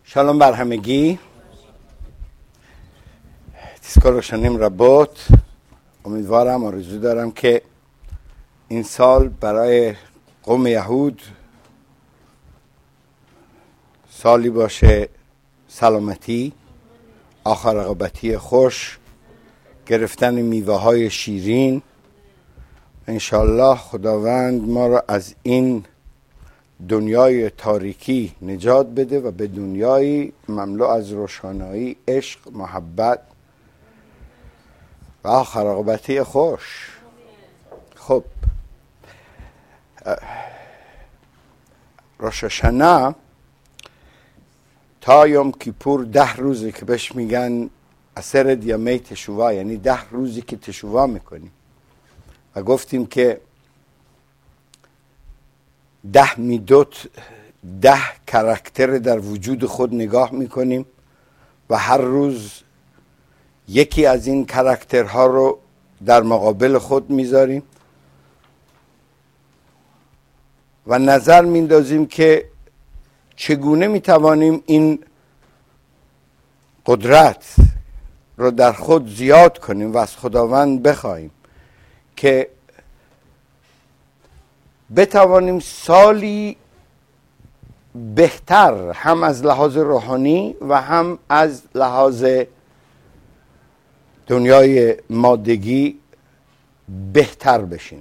שלום בر همگی. تذکر شنیم ربوت. امیدوارم آرزو دارم که این سال برای قوم یهود سالی باشه سلامتی، آخر رقابتی خوش، گرفتن میوه های شیرین. انشالله خداوند ما را از این دنیای تاریکی نجات بده و به دنیای مملو از روشنایی، عشق، محبت و آخر رقابتی خوش. خب روش هاشانا تا یوم کیپور 10 روزه که بهش میگن عصر یومی تشووا، یعنی 10 روزی که تشووا میکنیم و گفتیم که 10 میدوت 10 کاراکتر در وجود خود نگاه میکنیم و هر روز یکی از این کاراکترها رو در مقابل خود میذاریم و نظر میندازیم که چگونه میتوانیم این قدرت رو در خود زیاد کنیم و از خداوند بخوایم که بتوانیم سالی بهتر هم از لحاظ روحانی و هم از لحاظ دنیای مادگی بهتر بشیم،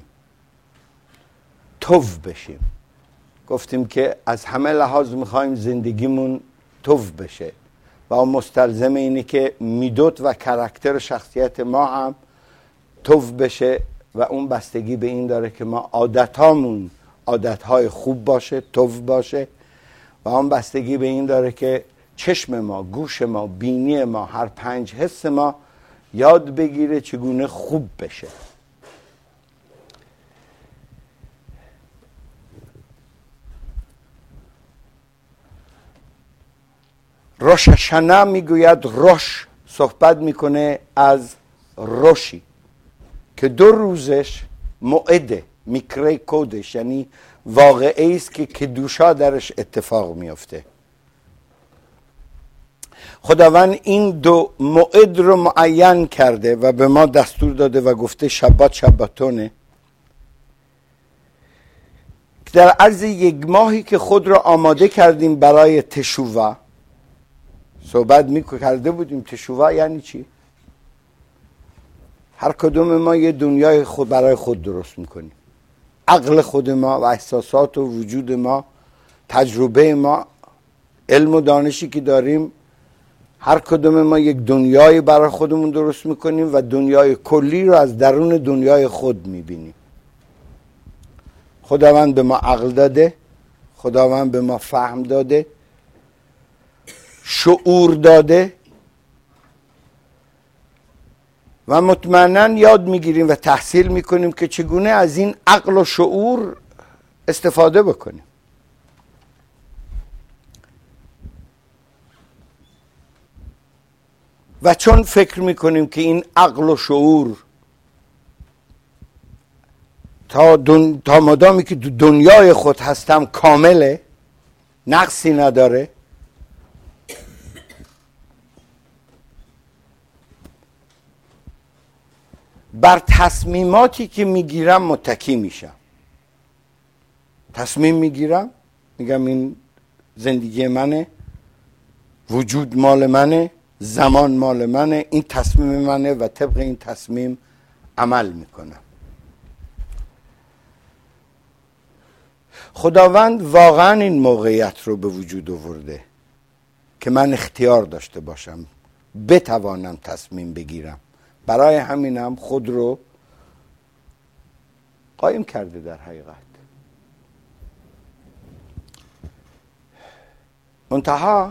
توف بشیم. گفتیم که از همه لحاظ میخوایم زندگیمون توف بشه و اون مستلزم اینه که میدوت و کاراکتر شخصیت ما هم توف بشه و اون بستگی به این داره که ما عادتامون عادتهای خوب باشه، توف باشه، و اون بستگی به این داره که چشم ما، گوش ما، بینی ما، هر 5 حس ما یاد بگیره چگونه خوب بشه. روش هاشانا میگوید، روش صحبت میکنه از روشی که 2 روزش موعده، میکره کودش، یعنی واقعی است که کدوشا درش اتفاق میفته. خداوند این 2 موعد رو معین کرده و به ما دستور داده و گفته شبات شباتونه، که در عرض 1 ماهی که خود را آماده کردیم برای تشووا. صحبت کرده بودیم تشووا یعنی چی؟ هر کدوم ما یه دنیای خود برای خود درست میکنیم. عقل خود ما و احساسات و وجود ما، تجربه ما، علم و دانشی که داریم، هر کدوم ما یک دنیای برای خودمون درست میکنیم و دنیای کلی رو از درون دنیای خود میبینیم. خداوند به ما عقل داده، خداوند به ما فهم داده، شعور داده و مطمئناً یاد میگیریم و تحصیل میکنیم که چگونه از این عقل و شعور استفاده بکنیم. و چون فکر میکنیم که این عقل و شعور تا مادامی که دنیای خود هستم کامله، نقصی نداره، بر تصمیماتی که میگیرم متکی میشم. تصمیم میگیرم، میگم این زندگی منه، وجود مال منه، زمان مال منه، این تصمیم منه و طبق این تصمیم عمل میکنم. خداوند واقعا این موقعیت رو به وجود آورده که من اختیار داشته باشم، بتوانم تصمیم بگیرم. برای همینم خود رو قایم کرده در حقیقت. منتها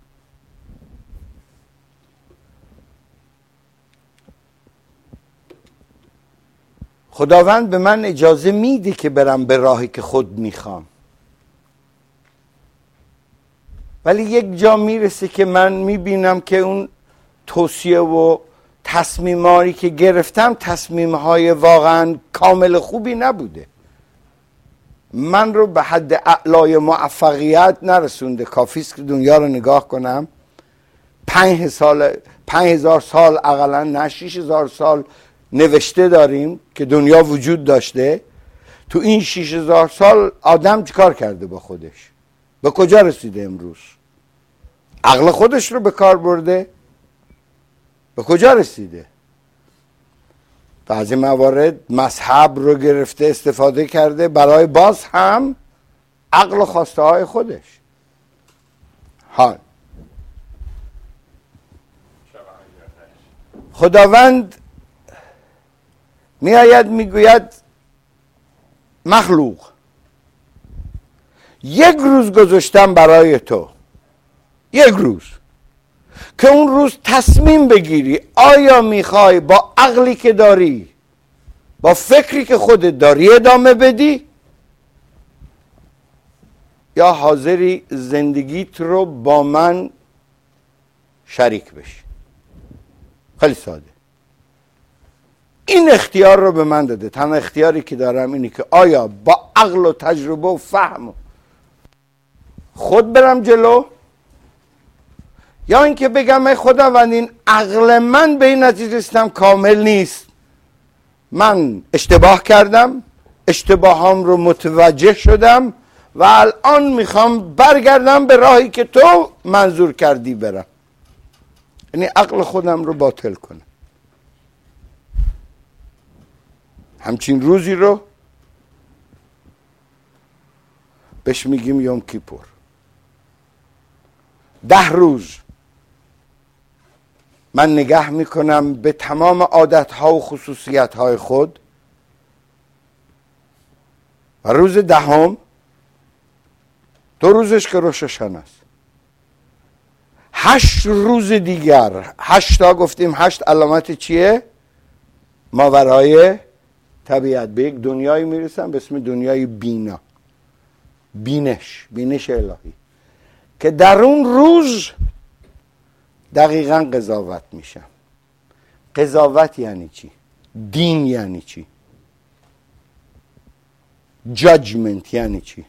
خداوند به من اجازه میده که برم به راهی که خود میخوام، ولی یک جا میرسه که من میبینم که اون توصیه و تصمیمایی که گرفتم تصمیمهای واقعا کامل خوبی نبوده. من رو به حد اعلای موفقیت نرسونده. کافیست که دنیا رو نگاه کنم 5000 سال اقلا نه 6000 سال نوشته داریم که دنیا وجود داشته. تو این 6000 سال آدم چیکار کرده با خودش؟ به کجا رسیده امروز؟ عقل خودش رو به کار برده؟ به کجا رسیده؟ بعضی موارد مذهب رو گرفته استفاده کرده برای باز هم عقل و خواسته های خودش. حال خداوند می آید می گوید مخلوق یک روز گذاشتم برای تو، یک روز که اون روز تصمیم بگیری آیا میخوای با عقلی که داری، با فکری که خودت داری ادامه بدی، یا حاضری زندگیت رو با من شریک بشی. خیلی ساده. این اختیار رو به من داده. تنها اختیاری که دارم اینه که آیا با عقل و تجربه و فهم خود برم جلو، یا اینکه بگم ای خداوند این عقل من به این نتیجه رسیدم کامل نیست، من اشتباه کردم، اشتباهام رو متوجه شدم و الان میخوام برگردم به راهی که تو منظور کردی برم. یعنی عقل خودم رو باطل کنم. همچین روزی رو بهش میگیم یوم کیپور. 10 روز من نگاه میکنم به تمام عادتها و خصوصیتهای خود و روز 10 2 روزش که روش هاشانه است. 8 روز دیگر، 8 تا گفتیم، 8 علامت چیه؟ ماورای طبیعت. به یک دنیایی میرسم به اسم دنیای بینا، بینش الهی، که در اون روز دقیقاً قضاوت میشم. قضاوت یعنی چی؟ دین یعنی چی؟ جاجمنت یعنی چی؟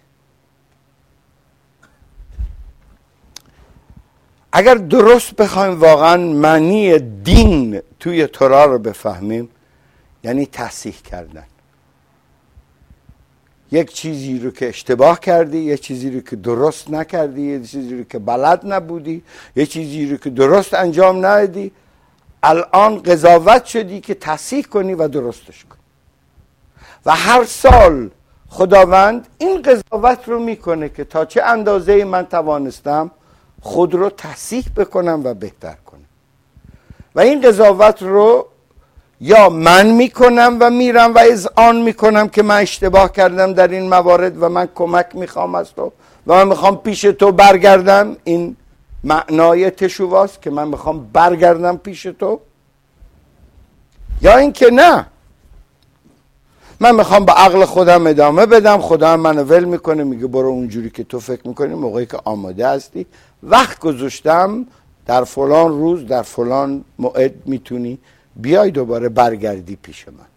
اگر درست بخوایم واقعا معنی دین توی تورا رو بفهمیم، یعنی تصحیح کردن. یک چیزی رو که اشتباه کردی، یک چیزی رو که درست نکردی، یک چیزی رو که بلد نبودی، یک چیزی رو که درست انجام ندادی، الان قضاوت شدی که تصحیح کنی و درستش کنی. و هر سال خداوند این قضاوت رو میکنه که تا چه اندازه من توانستم خود رو تصحیح بکنم و بهتر کنم. و این قضاوت رو یا من میکنم و میرم و اذعان میکنم که من اشتباه کردم در این موارد و من کمک میخوام از تو و من میخوام پیش تو برگردم. این معنای تشوواست که من میخوام برگردم پیش تو. یا اینکه نه، من میخوام با عقل خودم ادامه بدم، خدا منو ول میکنه، میگه برو اونجوری که تو فکر میکنی، موقعی که آماده هستی وقت گذاشتم در فلان روز در فلان موعد میتونی بیای دوباره برگردی پیش من.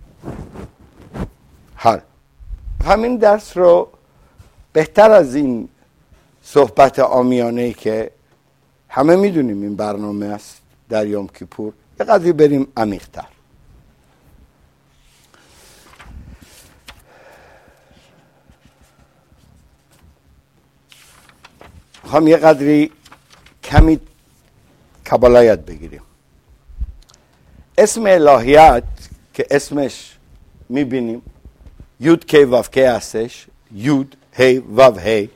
حال همین درس رو بهتر از این صحبت عامیانه‌ای که همه میدونیم این برنامه است در یوم کیپور، یه قدری بریم عمیق‌تر. هم یه قدری کمی کبالا یاد بگیریم. اسم الهیت که اسمش میبینیم یود کی واو کی هستش، یود هی واو هی،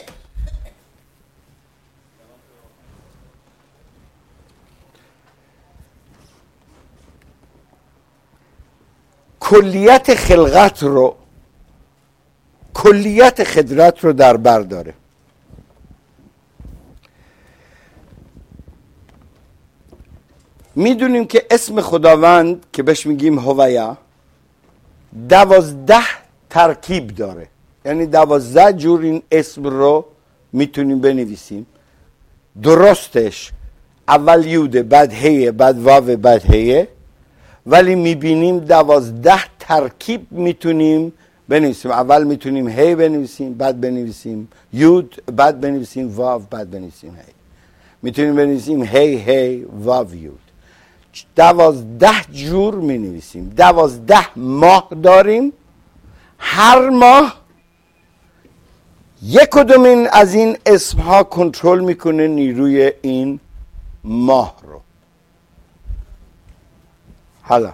کلیت خلقت رو، کلیت خدرت رو در بر داره. میدونیم که اسم خداوند که بهش میگیم هویا 12 ترکیب داره، یعنی 12 جور این اسم رو میتونیم بنویسیم. درستش اول یوده، بعد هیه، بعد واو، بعد هیه، ولی میبینیم 12 ترکیب میتونیم بنویسیم. اول میتونیم هی بنویسیم، بعد بنویسیم یود، بعد بنویسیم واو، بعد بنویسیم هی. میتونیم بنویسیم هی واو یود. 12 جور مینویسیم. 12 ماه داریم. هر ماه یک کدوم از این اسمها کنترل میکنه نیروی این ماه رو. حالا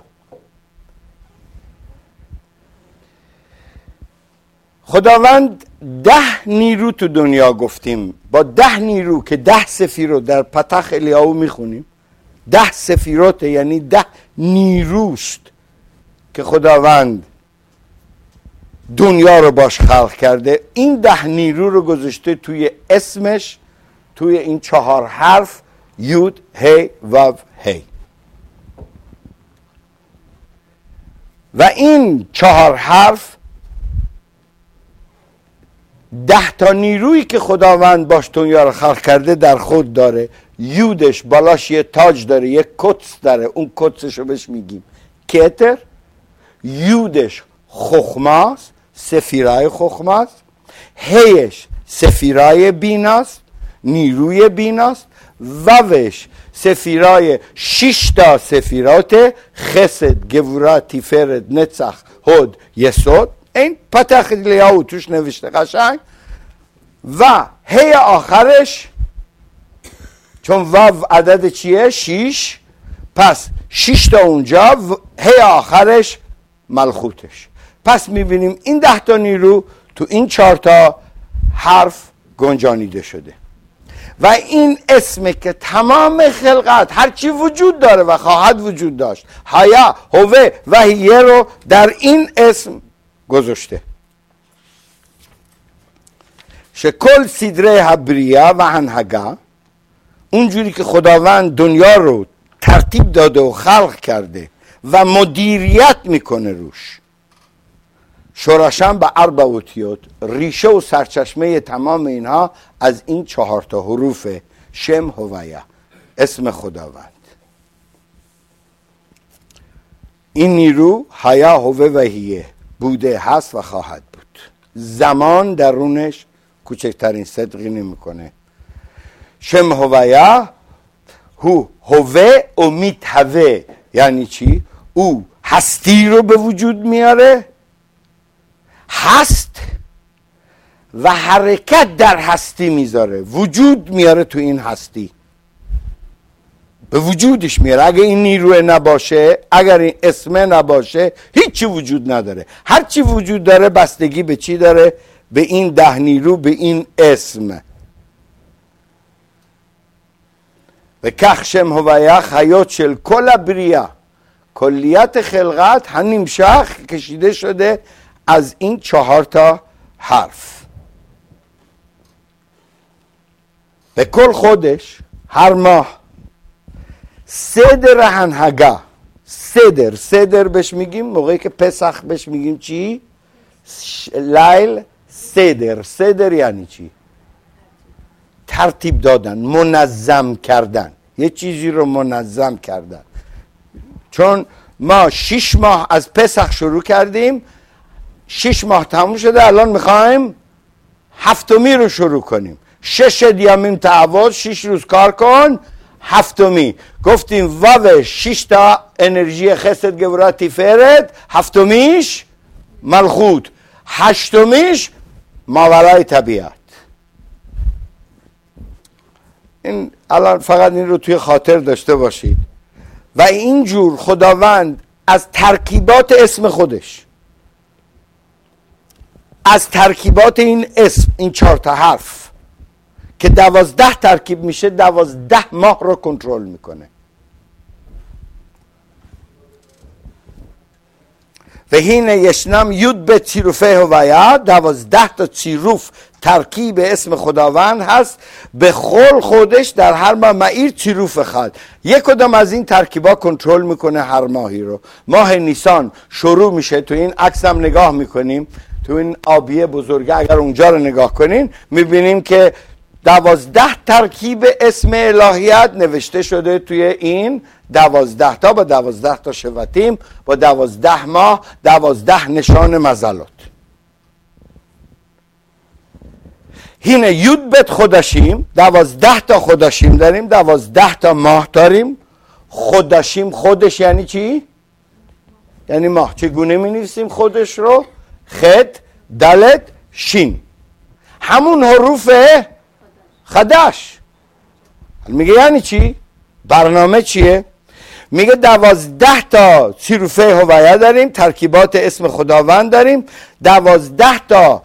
خداوند 10 نیرو تو دنیا گفتیم. با 10 نیرو که 10 سفیرات در پتح الیاهو میخونیم، 10 سفیرات یعنی 10 نیروست که خداوند دنیا رو باش خلق کرده. این 10 نیرو رو گذاشته توی اسمش، توی این 4 حرف یود هی واو هی. و این 4 حرف 10 تا نیرویی که خداوند باش دنیا رو خلق کرده در خود داره. یودش بالاش یه تاج داره، یه کتس داره، اون کتسش رو بهش میگیم کتر. یودش خخماست، سفیرای خخماست. هیش سفیرای بیناست، نیروی بیناست. ووش سفیرای 6 تا سفیرات خسد، گورا، تیفرت، نצח، هود، یسود. این پتح الیاهو توش نوشته قشنگ. و هی آخرش، چون واو عدد چیه؟ 6، پس 6 تا اونجا، هی آخرش ملخوتش. پس میبینیم این 10 تا نیرو تو این 4 تا حرف گنجانیده شده. و این اسم که تمام خلقت هرچی وجود داره و خواهد وجود داشت، حیا، هوه و هیه رو در این اسم گذاشته. شکل سیدره هبریه و هنهگا، اونجوری که خداوند دنیا رو ترتیب داده و خلق کرده و مدیریت میکنه روش، شورشم به 4 اوتیوت، ریشه و سرچشمه تمام اینها از این 4 تا حروف شم هویا، اسم خداوند. این نیرو حیا، هوه و هیه بوده، هست و خواهد بود. زمان درونش کوچکترین صدقی نمیکنه. شم هویا هو هوه و میتهوه، یعنی چی؟ او هستی رو به وجود میاره، هست و حرکت در هستی میذاره، وجود میاره تو این هستی، به وجودش میاره. اگه این نیروه نباشه، اگر این اسمه نباشه، هیچی وجود نداره. هرچی وجود داره بستگی به چی داره؟ به این 10 نیرو، به این اسم. و کخشم هویا خیات شل کل بریا، کلیت خلقت هنیم شخ کشیده شده از این 4 تا حرف. به کل خودش هر ماه صدر هنهگا، صدر بهش میگیم موقعی که پسخ بهش میگیم چی؟ لیل صدر یعنی چی؟ ترتیب دادن، منظم کردن، یه چیزی رو منظم کردن. چون ما 6 ماه از پسخ شروع کردیم، 6 ماه تموم شده، الان میخوایم 7می رو شروع کنیم. 6 دیامیم تعوض، 6 روز کار کن، 7می گفتیم واو 6 تا انرژی خسد، گورا، تیفرت، 7میش ملخوت، 8میش ماورای طبیعت. این الان فقط این رو توی خاطر داشته باشید. و اینجور خداوند از ترکیبات اسم خودش، از ترکیبات این اسم، این 4 تا حرف که 12 ترکیب میشه، 12 ماه رو کنترل میکنه. و هین یشنم یود به چیروفه هویا، 12 تا چیروف ترکیب اسم خداوند هست. به خول خودش در هر ماه معیر چیروف خد، یک کدام از این ترکیبا کنترل میکنه هر ماهی رو. ماه نیسان شروع میشه، تو این عکس هم نگاه میکنیم، تو این آبیه بزرگه اگر اونجا رو نگاه کنین میبینیم که 12 ترکیب اسم الهیت نوشته شده توی این 12 با 12 تا شبتیم، با 12 ماه، 12 نشان مظلات. هینه یود بت خودشیم، 12 تا خودشیم داریم، 12 تا ماه داریم. خودشیم، خودش یعنی چی؟ یعنی ماه. چگونه می نویسیم خودش رو؟ خد، دلت، شین، همون حروف خدش. میگه یعنی چی؟ برنامه چیه؟ میگه 12 تا صیروفه هویه داریم، ترکیبات اسم خداوند داریم، 12 تا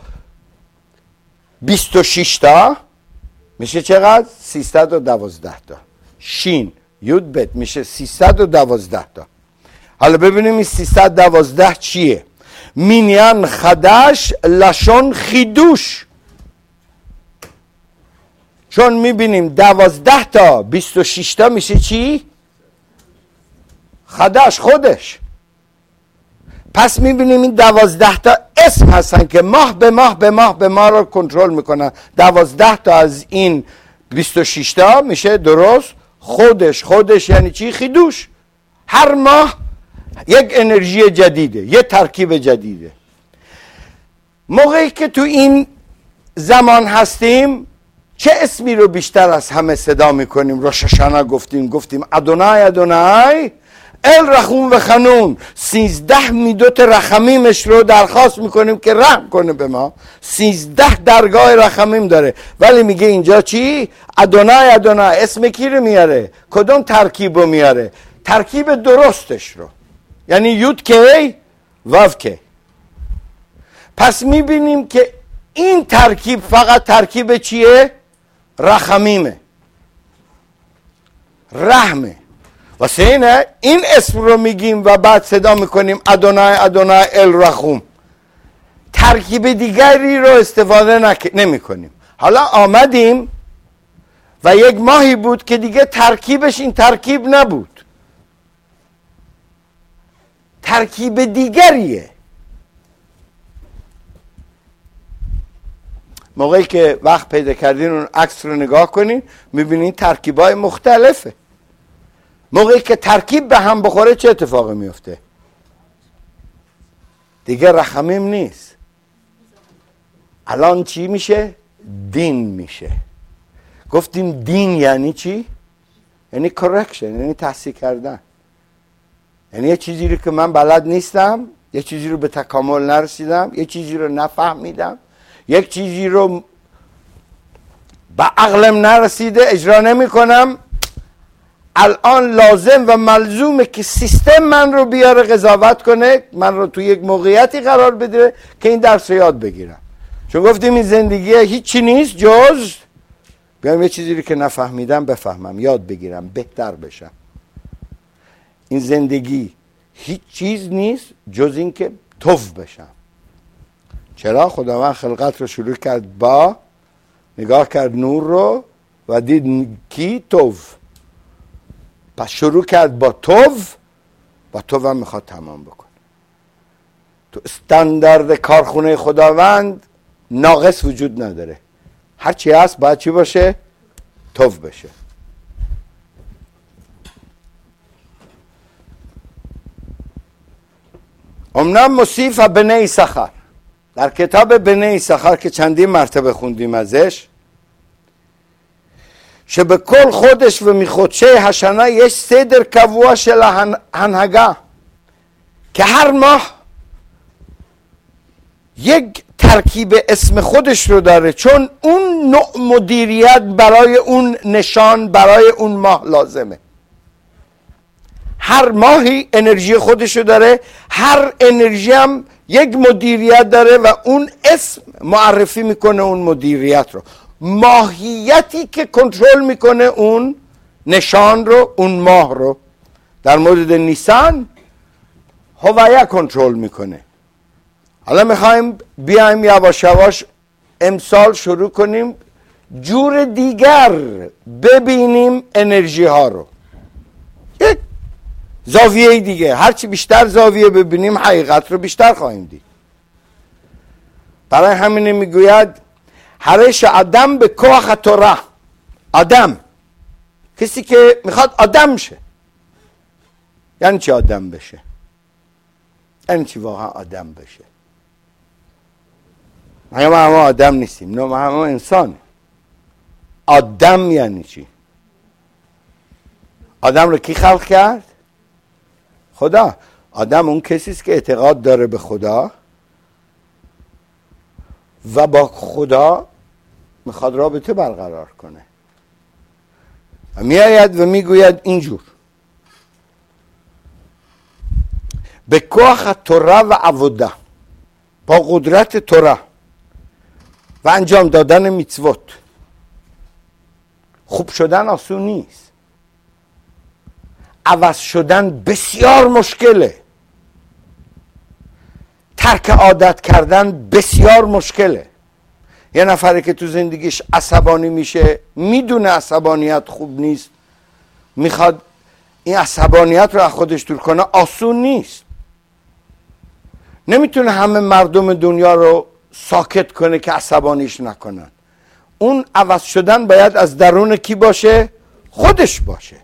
26 تا میشه چقدر؟ 312 تا. شین یود بت میشه 312 تا. حالا ببینیم این 312 چیه؟ مینیان خدش لشون خیدوش. چون میبینیم 12 تا 26 تا میشه چی؟ خدش، خودش. پس میبینیم این 12 تا اسم هستن که ماه به ماه به ماه به ما رو کنترل میکنن. 12 تا از این 26 تا میشه درست خودش. خودش یعنی چی؟ خیدوش. هر ماه یک انرژی جدیده، یک ترکیب جدیده. موقعی که تو این زمان هستیم چه اسمی رو بیشتر از همه صدا میکنیم؟ روش هاشانا گفتیم ادونای ادونای ال رحوم و خنون. 13 میدوت رحمیمش رو درخواست میکنیم که رحم کنه به ما. 13 درگاه رحمیم داره، ولی میگه اینجا چی؟ ادونای ادونای. اسم کی رو میاره؟ کدوم ترکیب رو میاره؟ ترکیب درستش رو، یعنی یود کی وو کی. پس میبینیم که این ترکیب فقط ترکیب چیه؟ رحمیمه، رحمه. واسه اینه این اسم رو میگیم و بعد صدا میکنیم ادونای ادونای الرحوم. ترکیب دیگری رو استفاده نمی کنیم. حالا آمدیم و یک ماهی بود که دیگه ترکیبش این ترکیب نبود، ترکیب دیگریه. موقعی که وقت پیدا کردین اون عکس رو نگاه کنین میبینین ترکیبای مختلفه. موقعی که ترکیب به هم بخوره چه اتفاقی میفته؟ دیگه رحمیم نیست. الان چی میشه؟ دین میشه. گفتیم دین یعنی چی؟ یعنی کرکشن، یعنی تصحیح کردن. یعنی یه چیزی رو که من بلد نیستم، یه چیزی رو به تکامل نرسیدم، یه چیزی رو نفهمیدم، یک چیزی رو به عقلم نرسیده، اجرا نمی کنم، الان لازم و ملزومه که سیستم من رو بیاره قضاوت کنه، من رو توی یک موقعیتی قرار بده که این درس رو یاد بگیرم. چون گفتیم این زندگی هیچی نیست جز بیام یه چیزی رو که نفهمیدم بفهمم، یاد بگیرم، بهتر بشم. این زندگی هیچ چیز نیست جز این که توف بشم. چرا؟ خداوند خلقت رو شروع کرد با نگاه کرد نور رو و دید کی؟ توف. پس شروع کرد با توف، با توف هم میخواد تمام بکنه. تو استاندارد کارخونه خداوند ناقص وجود نداره، هر چی هست باید چی باشه؟ توف بشه. امنام مصیف بنی یساخر، در کتاب بنی یساخر که چندین مرتبه خوندیم ازش، שבכל חודש ומחודשי השנה יש סדר קבוע של ההנהגה, که هر ماه یک ترکیب اسم خودش رو داره، چون اون نوع مدیریت برای اون نشان برای اون ماه لازمه. هر ماهی انرژی خودش رو داره، هر انرژی هم یک مدیریت داره و اون اسم معرفی میکنه اون مدیریت رو. ماهیتی که کنترل میکنه اون نشان رو، اون ماه رو. در مورد نیسان هویه کنترل میکنه. حالا میخوایم بیایم یواش یواش امسال شروع کنیم جور دیگر ببینیم انرژی ها رو، یک زاویه دیگه. هرچی بیشتر زاویه ببینیم حقیقت رو بیشتر خواهیم دید. برای همین میگوید حرش آدم به کوخ تورا. آدم، کسی که میخواد آدم شه. یعنی چی آدم بشه؟ یعنی چی واقعا آدم بشه؟ ما همه آدم نیستیم، نه ما همه انسان. آدم یعنی چی؟ آدم رو کی خلق کرد؟ خدا. آدم اون کسیست که اعتقاد داره به خدا و با خدا میخواد رابطه برقرار کنه و میآید و میگوید اینجور: به کوخ توره و عبوده، با قدرت توره و انجام دادن میتوت. خوب شدن آسون نیست، عوض شدن بسیار مشکله، ترک عادت کردن بسیار مشکله. یه نفری که تو زندگیش عصبانی میشه، میدونه عصبانیت خوب نیست، میخواد این عصبانیت رو از خودش دور کنه، آسون نیست. نمیتونه همه مردم دنیا رو ساکت کنه که عصبانیش نکنن. اون عوض شدن باید از درون کی باشه؟ خودش باشه.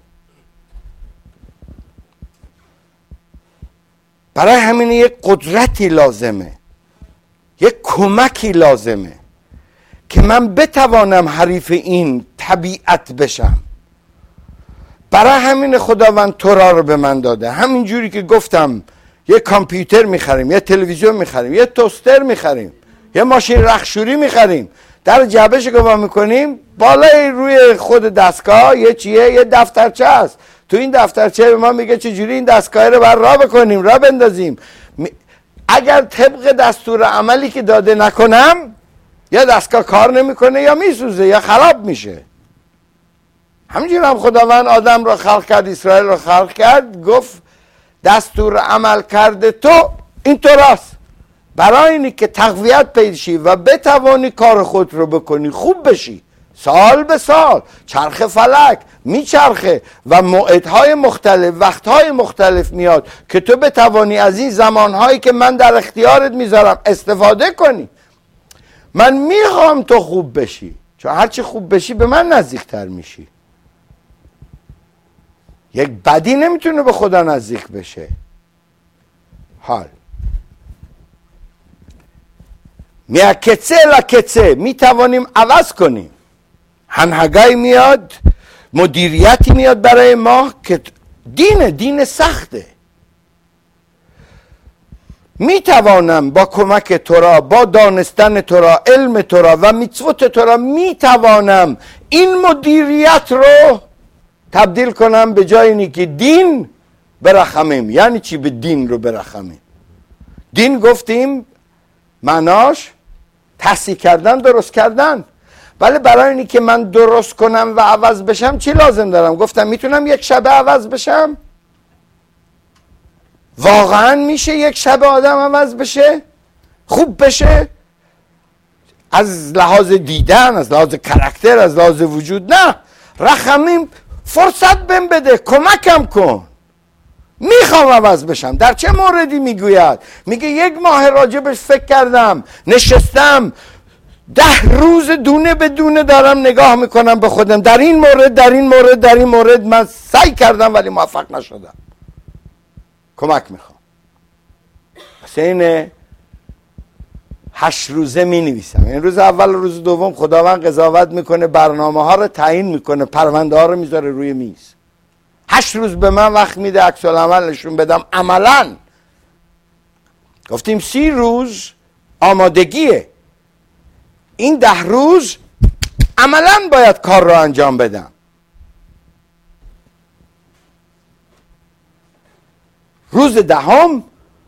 برای همین یک قدرتی لازمه، یک کمکی لازمه که من بتوانم حریف این طبیعت بشم. برای همین خداوند تورا رو به من داده. همین جوری که گفتم یه کامپیوتر میخریم، یه تلویزیون میخریم، یه توستر میخریم، یه ماشین رختشویی میخریم، در جعبهش گواه میکنیم، بالای روی خود دستگاه یه چیه؟ یه دفترچه است. تو این دفترچه به ما میگه چجوری این دستگاه رو بر راه بکنیم، راه بندازیم. اگر طبق دستور عملی که داده نکنم، یا دستگاه کار نمیکنه یا میسوزه یا خراب میشه. همینجور هم خداوند آدم رو خلق کرد، اسرائیل رو خلق کرد، گفت دستور عمل کرده تو این تو راست. برای اینی که تقویت پیدا شی و بتوانی کار خود رو بکنی، خوب بشی، سال به سال چرخ فلک میچرخه و موعدهای مختلف، وقتهای مختلف میاد که تو بتوانی از این زمانهایی که من در اختیارت میذارم استفاده کنی. من میخوام تو خوب بشی، چون هرچی خوب بشی به من نزدیکتر میشی. یک بدی نمیتونه به خدا نزدیک بشه. حال میاکچه لکچه، میتوانیم عوض کنیم. هنهگای میاد، مدیریتی میاد برای ما که دین سخته. میتوانم با کمک تورا، با دانستن تورا، علم تورا و میتوت تورا، میتوانم این مدیریت رو تبدیل کنم به جای اینی که دین برخمیم. یعنی چی به دین رو برخمیم؟ دین گفتیم معناش تصحیح کردن، درست کردن. ولی برای اینی که من درست کنم و عوض بشم چی لازم دارم؟ گفتم میتونم یک شب عوض بشم؟ واقعا میشه یک شب آدم عوض بشه؟ خوب بشه؟ از لحاظ دیدن، از لحاظ کرکتر، از لحاظ وجود؟ نه. رحمیم فرصت بهم بده، کمکم کن، میخوام عوض بشم. در چه موردی میگوید؟ میگه 1 ماه راجبش فکر کردم، نشستم 10 روز دونه به دونه دارم نگاه میکنم به خودم، در این مورد، در این مورد، در این مورد من سعی کردم ولی موفق نشدم، کمک میخوام. پس این 8 روزه می نویسم. این روز اول و روز دوم خداوند قضاوت میکنه، برنامه ها رو تعیین میکنه، پرونده ها رو میذاره روی میز. 8 روز به من وقت میده عکس العمل نشون بدم. عملا گفتیم 30 روز آمادگیه، این 10 روز عملا باید کار رو انجام بدم. روز 10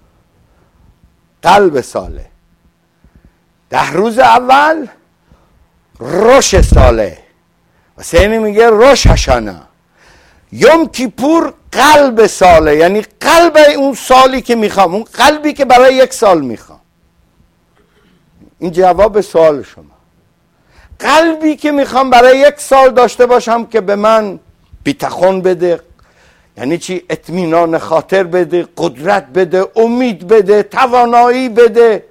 قلب ساله، 10 روز اول روش ساله، و سینی میگه روش هشانه. یوم کیپور قلب ساله، یعنی قلب اون سالی که میخوام، اون قلبی که برای 1 سال میخوام. این جواب سوال شما. قلبی که میخوام برای 1 سال داشته باشم که به من بیتخون بده، یعنی چی؟ اطمینان خاطر بده، قدرت بده، امید بده، توانایی بده،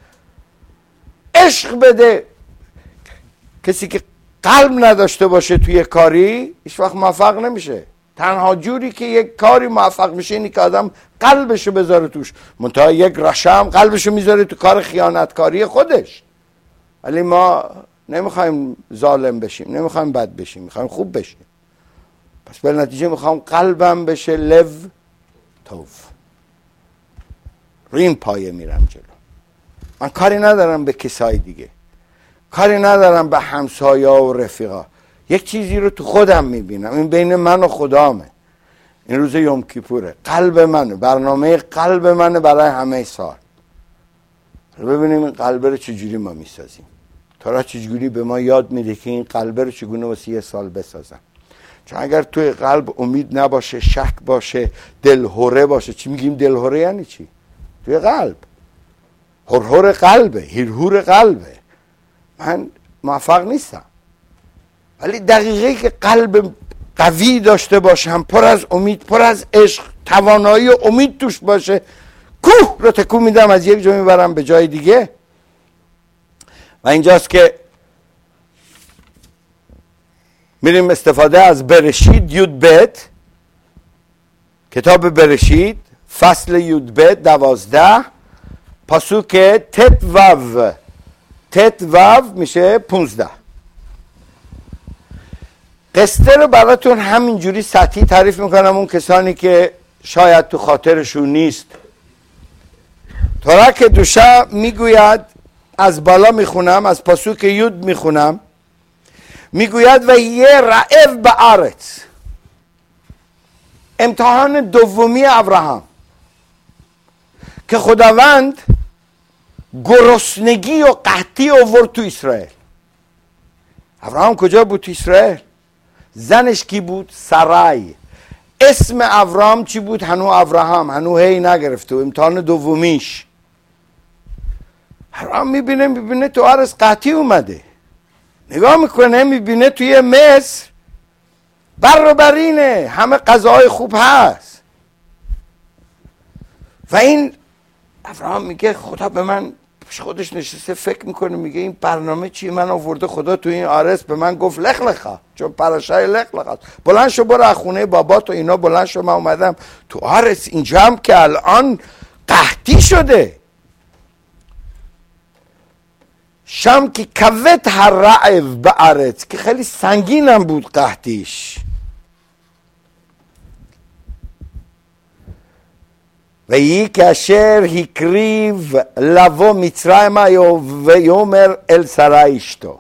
عشق بده. کسی که قلب نداشته باشه توی کاری هیچ وقت موفق نمیشه. تنها جوری که یک کاری موفق میشه اینی که آدم قلبشو بذاره توش. منتها یک رشم قلبشو میذاره تو کار خیانتکاری خودش. ولی ما نمیخوایم ظالم بشیم، نمیخوایم بد بشیم، میخوایم خوب بشیم. پس به نتیجه میخوام قلبم بشه لو توف. روی این پایه میرم جلو. من کاری ندارم به کسای دیگه، کاری ندارم به همسایه و رفیقا. یک چیزی رو تو خودم میبینم، این بین من و خدامه. این روز یوم کیپوره، قلب منه، برنامه قلب منه برای همه سال. ببینیم این قلب رو چجوری ما میسازیم. تورات چجوری به ما یاد میده که این قلب رو چگونه واسه یه سال بسازم. چون اگر توی قلب امید نباشه، شک باشه، دلهوره باشه. چی میگیم دلهوره یعنی چی؟ توی قلب هرهر قلبه، هیرهور قلبه. من موفق نیستم، ولی دقیقه که قلب قوی داشته باشم، پر از امید، پر از عشق، توانایی و امید توش باشه، کوه رو تکون میدم، از یک جا میبرم به جای دیگه. و اینجاست که میریم استفاده از برشید یود بت، کتاب برشید فصل یود بت 12 پاسوک تت وو، تت وو میشه 15. قصه رو براتون همینجوری سطحی تعریف میکنم، اون کسانی که شاید تو خاطرشون نیست. تورات دوشا میگوید، از بالا میخونم، از پاسوک یود میخونم، میگوید و یه رعف به آرت. امتحان دومی ابراهام که خداوند گرسنگی و قحطی آورد تو اسرائیل. ابراهام کجا بود تو اسرائیل؟ زنش کی بود؟ سرای. اسم ابراهام چی بود؟ هنو ابراهام، هنو هی نگرفته. امتحان دومیش ابراهام میبینه تو عرض قحطی اومده، نگاه میکنه میبینه توی مصر بر و برینه، همه غذاهای خوب هست. و این ابراهام میگه خدا به من، خودش نشسته فکر میکنه، میگه این برنامه چی من آورده خدا تو این آرس؟ به من گفت لخ لخا، چون پرشای لخ لخا، بلند شو برو خونه بابات و اینا، بلند شو، من اومدم تو آرس، اینجا هم که الان قحطی شده. شام که کوت هر رعف به آرس، که خیلی سنگینم بود قحطیش. و یک اشر هکریو لبو میترایم و یومر ال سرایشتو.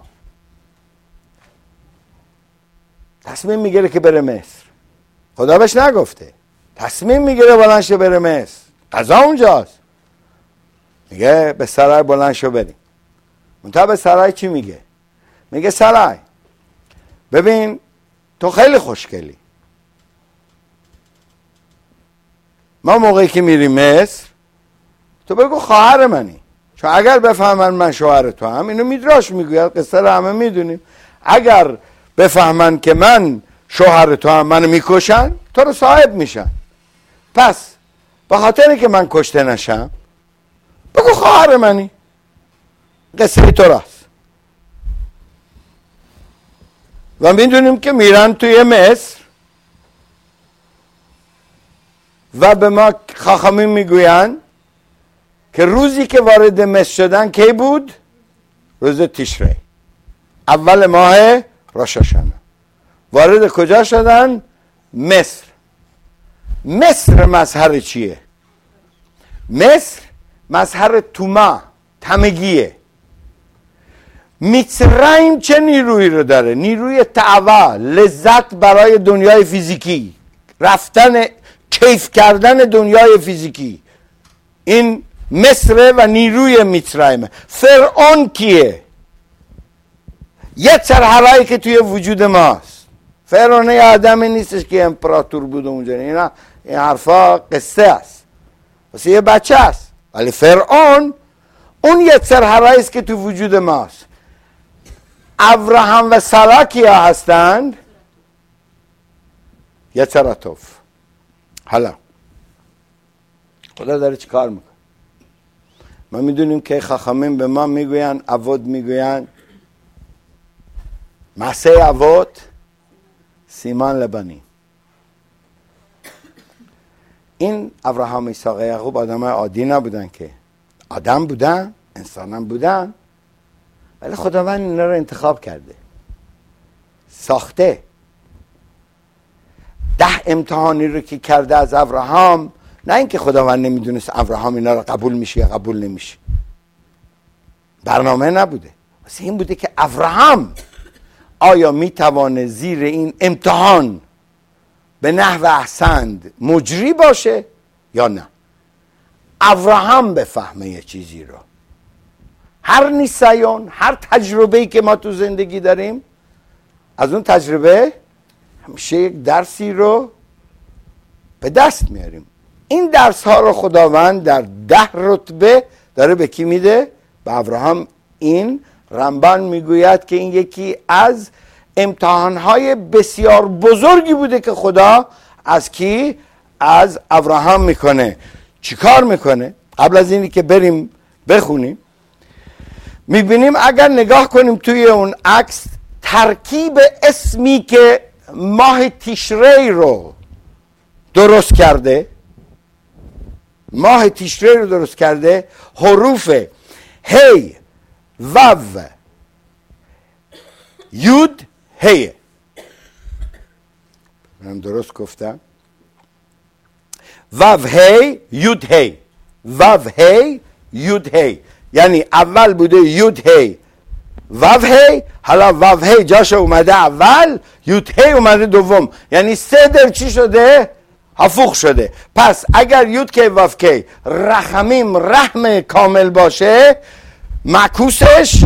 تصمیم میگیره که بره مصر. خدا بهش نگفته، تصمیم میگیره بلند شو بره مصر، غذا اونجاست. میگه به سرای بلند شو بریم. منتها به سرای چی میگه؟ میگه سرای ببین تو خیلی خوشگلی، ما موقعی که میریم مصر تو بگو خواهر منی، چون اگر بفهمن من شوهر تو هم، اینو میدراش میگوید، قصه رو همه میدونیم، اگر بفهمن که من شوهر تو هم، منو میکشن، تو رو صاحب میشن. پس به خاطری که من کشته نشم بگو خواهر منی، قصه تو راست. و میدونیم که میرن توی مصر و به ما خاخامین میگوین که روزی که وارد مصر شدن کی بود؟ روز تشری، اول ماه روش هاشانه. وارد کجا شدن؟ مصر. مصر مظهر چیه؟ مصر مظهر توما، تمگیه. میترایم چه نیرویی رو داره؟ نیروی تعوا، لذت برای دنیای فیزیکی، رفتن کیف کردن دنیای فیزیکی. این مصر و نیروی میترایم. فرعون کیه؟ یه سرحرایی که توی وجود ماست. فرعون یه آدمی نیستش که امپراتور بود اونجا، این حرفا قصه است، واسه یه بچه است. ولی فرعون اون یه سرحرایی است که تو وجود ماست. ابراهام و سارا کیا هستند؟ یه سراتوف. حالا خدا داره چی کار میکنه؟ ما میدونیم که خاخامین به ما میگوین، عوود میگوین مسیح عوود سیمان لبنی. این ابراهام، اسحاق، یعقوب آدم عادی نبودن که، آدم بودن، انسان هم بودن، ولی خداوند اینا رو انتخاب کرده، ساخته. 10 امتحانی رو که کرده از ابراهام، نه اینکه خداوند نمیدونست ابراهام اینا رو قبول میشه یا قبول نمیشه، برنامه نبوده، واسه این بوده که ابراهام آیا میتوانه زیر این امتحان به نحو احسن مجری باشه یا نه. ابراهام بفهمه یه چیزی رو. هر نیسیون، هر تجربه‌ای که ما تو زندگی داریم، از اون تجربه همیشه یک درسی رو به دست میاریم. این درس ها رو خداوند در 10 رتبه داره به کی میده؟ به ابراهام. این رمبان میگوید که این یکی از امتحانهای بسیار بزرگی بوده که خدا از کی؟ از ابراهام میکنه. چیکار میکنه؟ قبل از اینی که بریم بخونیم میبینیم، اگر نگاه کنیم توی اون عکس، ترکیب اسمی که ماه تیشری رو درست کرده، ماه تیشری رو درست کرده، حروف هی وو یود هی. من درست گفتم؟ وو هی یود هی، وو هی یود هی، یعنی اول بوده یود هی وو هی، حالا وو هی جاش اومده اول، یود هی اومده دوم، یعنی 3 در چی شده؟ هفوخ شده. پس اگر یود کی وو کی رحمیم، رحم کامل باشه، معکوسش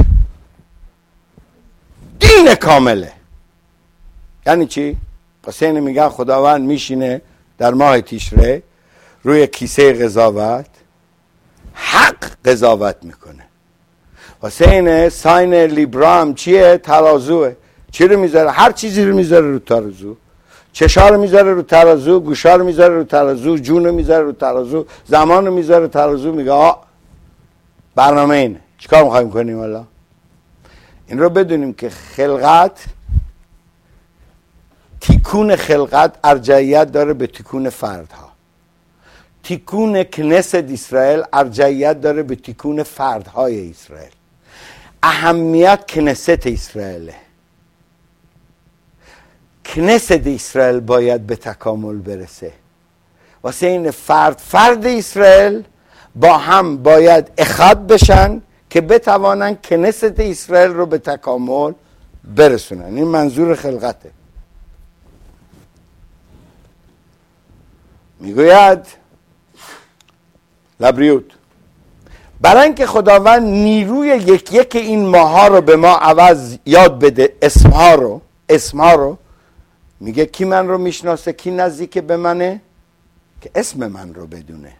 دین کامله. یعنی چی؟ پس این میگن خداوند میشینه در ماه تیشره روی کیسه قضاوت، حق قضاوت میکنه. واسه اینه ساین لیبرا هم چیه؟ ترازوه. چی رو میذاره؟ هر چیزی رو میذاره رو ترازو. چشا رو میذاره رو ترازو، گوشا رو میذاره رو ترازو، جون رو میذاره رو ترازو، زمان رو میذاره رو ترازو. میگه برنامه اینه. چیکار میخوایم کنیم حالا؟ این رو بدونیم که خلقت، تیکون خلقت ارجعیت داره به تیکون فردها. تیکون کنست اسرائیل ارجعیت داره به تیکون فردهای اسرائیل. اهمیت کنست اسرائیله. کنست اسرائیل باید به تکامل برسه. واسه این فرد اسرائیل با هم باید اخاد بشن که بتوانن کنست اسرائیل رو به تکامل برسونن. این منظور خلقته. میگوید لبریوت، برای اینکه خداوند نیروی یک یک این ماها رو به ما عوض یاد بده، اسمها رو میگه کی من رو میشناسه، کی نزدیک به منه، که اسم من رو بدونه.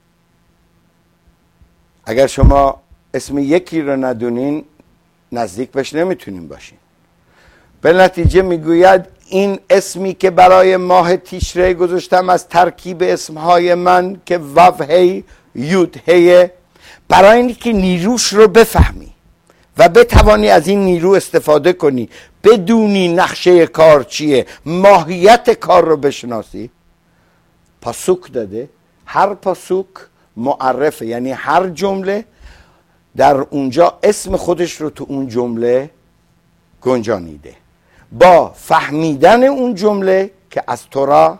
اگر شما اسم یکی رو ندونین، نزدیک بهش نمیتونین باشین. به نتیجه میگوید این اسمی که برای ماه تیشره گذاشتم از ترکیب اسمهای من که وو هی یود هی، برای اینی که نیروش رو بفهمی و بتوانی از این نیرو استفاده کنی، بدونی نقشه کار چیه، ماهیت کار رو بشناسی. پاسوک داده، هر پاسوک معرفه، یعنی هر جمله در اونجا اسم خودش رو تو اون جمله گنجانیده. با فهمیدن اون جمله که از تورا،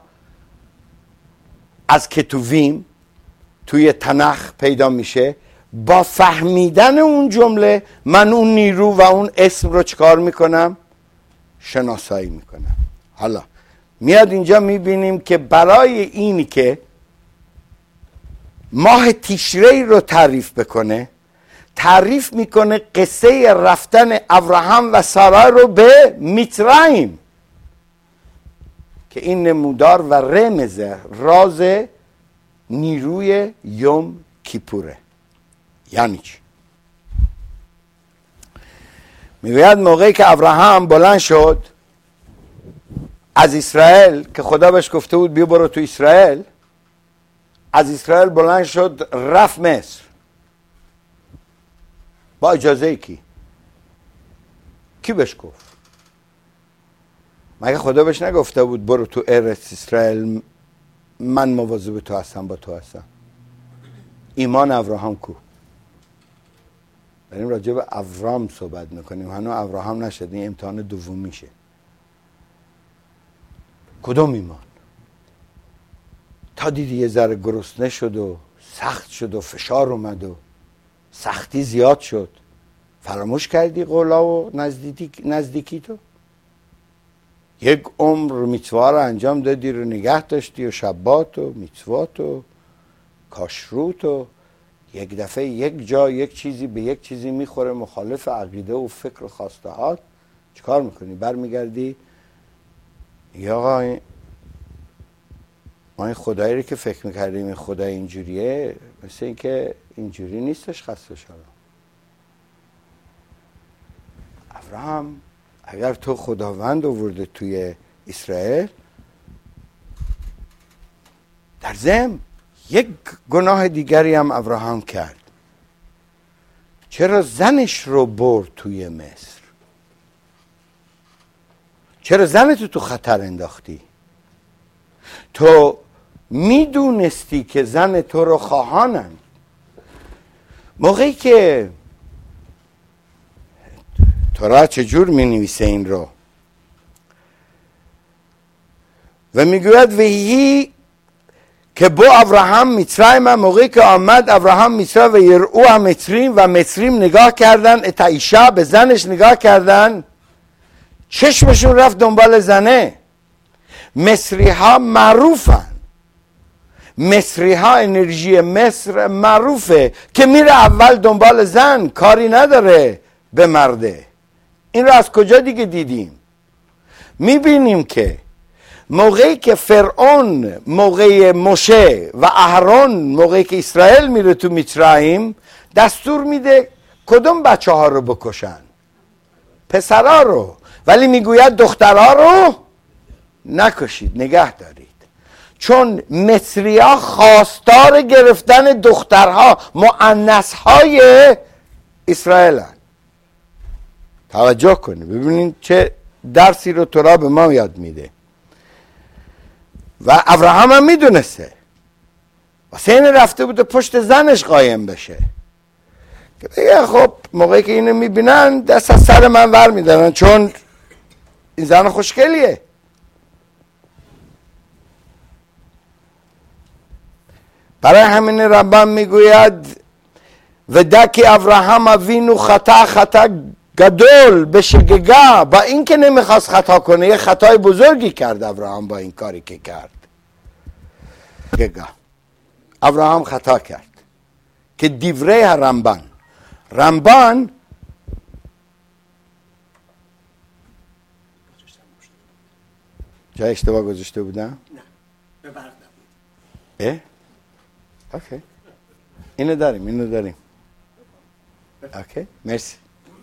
از کتوویم توی تنخ پیدا میشه، با فهمیدن اون جمله من اون نیرو و اون اسم رو چکار میکنم؟ شناسایی میکنم. حالا میاد اینجا میبینیم که برای اینی که ماه تیشری رو تعریف میکنه قصه رفتن ابراهام و سارا رو به میترایم، که این نمودار و رمز راز نیروی یوم کیپوره. یعنی چی؟ میگوید موقعی که ابراهام بلند شد از اسرائیل، که خدا بهش گفته بود بیا برو تو اسرائیل، از اسرائیل بلند شد رفت مصر. با اجازه کی بهش گفت؟ مگه خدا بهش نگفته بود برو تو ارث اسرائیل، من مواظب تو هستم، با تو هستم؟ ایمان ابراهام کو؟ داریم راجع به ابرام صحبت میکنیم، هنوز ابراهام نشد، این امتحان دومیشه. کدوم ایمان؟ تا دیدی یه ذره گرسنه شد و سخت شد و فشار اومد و سختی زیاد شد، فراموش کردی قولا و نزدیکی تو؟ یک عمر میتوا رو انجام دادی رو نگه داشتی و شبات و میتوات و کاشروت و یک دفعه یک جا یک چیزی به یک چیزی میخوره مخالف عقیده و فکر و خواستهات، چیکار میکنی؟ برمیگردی یا آقا ما این خدایی رو که فکر میکردیم این خدای اینجوریه، مثل این که اینجوری نیستش. خسته شدم. ابراهام اگر تو خداوند آورده توی اسرائیل، در ضمن یک گناه دیگری هم ابراهام کرد. چرا زنش رو برد توی مصر؟ چرا زنتو تو خطر انداختی؟ تو میدونستی که زن تو رو خواهانن. موقعی که تورات چجور می نویسه این رو و میگوید وحی که با ابراهام مصریم، موقعی که آمد ابراهام مصر و یرعو هم مصریم و مصریم نگاه کردن، اتعیشا به زنش نگاه کردن، چشمشون رفت دنبال زنه. مصری ها معروفن، مصری ها انرژی مصر معروفه که میره اول دنبال زن، کاری نداره به مرده. این رو از کجا دیگه دیدیم؟ میبینیم که موقعی که فرعون موقع موشه و اهرون موقعی که اسرائیل میره تو مصرعیم، دستور میده کدوم بچه ها رو بکشن؟ پسرها رو، ولی میگوید دخترها رو نکشید، نگه دارید، چون مصری ها خواستار گرفتن دخترها مؤنث های اسرائیل هن. توجه کنید ببینید چه درسی رو تورات به ما یاد میده. و ابراهام هم میدونسته، واسه این رفته بود پشت زنش قایم بشه که بگه خب موقعی که اینو میبینن دست از سر من ور میدارن، چون این زن خوشگلیه. برای همین ربان میگوید و دکی ابراهام وینو خطا گدول بشگگا، با این که نمیخواست خطا کنه یه خطای بزرگی کرد ابراهام با این کاری که کرد. ابراهام خطا کرد که دیوره رمبان جای اشتباه گذاشته بودم؟ نه به برق نبود. اوکی، اینو داریم. اوکی، مرسی.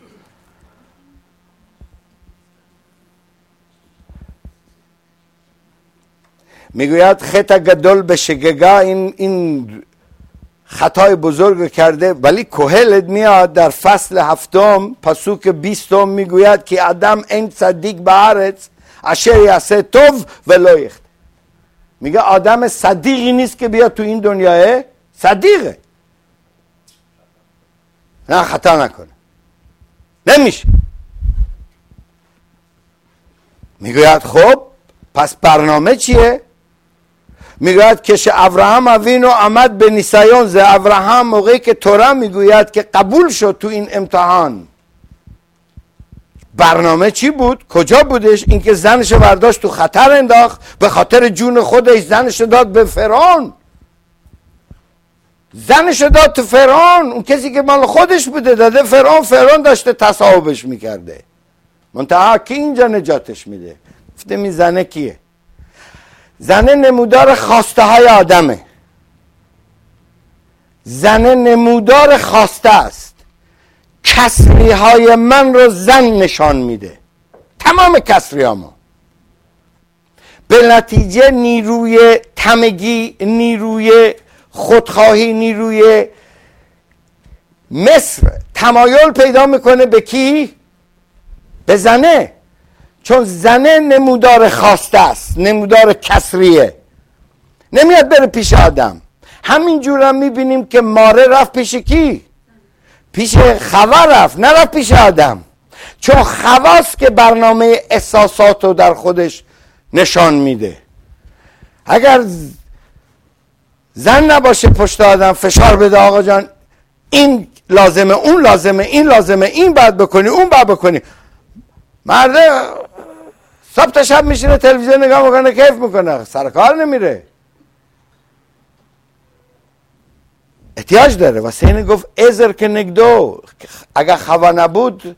میگوید خطا گدول به شگگا، این خطای بزرگ کرده. ولی کوهلت میاد در فصل 7 پسوک 20 میگوید که آدم این صدیق بارت اشر یعصه توف ولو یخطئ. میگه آدم صدیقی نیست که بیاد تو این دنیاه صدیقه نه خطا نکنه، نمیشه. میگوید خب پس برنامه چیه؟ میگوید که ابراهام اوینو آمد به نیسایون ز ابراهام، موقعی که تورا میگوید که قبول شد تو این امتحان، برنامه چی بود؟ کجا بودش؟ اینکه زنش برداشت تو خطر انداخت، به خاطر جون خودش زنش داد به فرعون، زنش داد تو فرعون، اون کسی که مال خودش بوده داده فرعون داشته تصاحبش میکرده. منتها کی اینجا نجاتش میده؟ گفتم این زنه کیه؟ زنه نمودار خواسته های آدمه. زنه نمودار خواسته است. کسری های من رو زن نشان میده، تمام کسری ها ما. به نتیجه نیروی تمگی، نیروی خودخواهی، نیروی مصر تمایل پیدا میکنه به کی؟ به زنه، چون زنه نمودار خواسته است، نمودار کسریه، نمیاد بره پیش آدم. همین جور هم میبینیم که ماره رفت پیش کی؟ پیش خوا رفت، نرفت پیش آدم، چون خواست که برنامه احساسات رو در خودش نشان میده. اگر زن نباشه پشت آدم فشار بده آقا جان این لازمه، اون لازمه، این لازمه، این باید بکنی، اون باید بکنی، مرده صبح تا شب میشینه تلویزیون نگاه میکنه، کیف میکنه، سر کار نمیره. احتیاج داره. واسه اینه گفت ازر که نگدو، اگر خوا نبود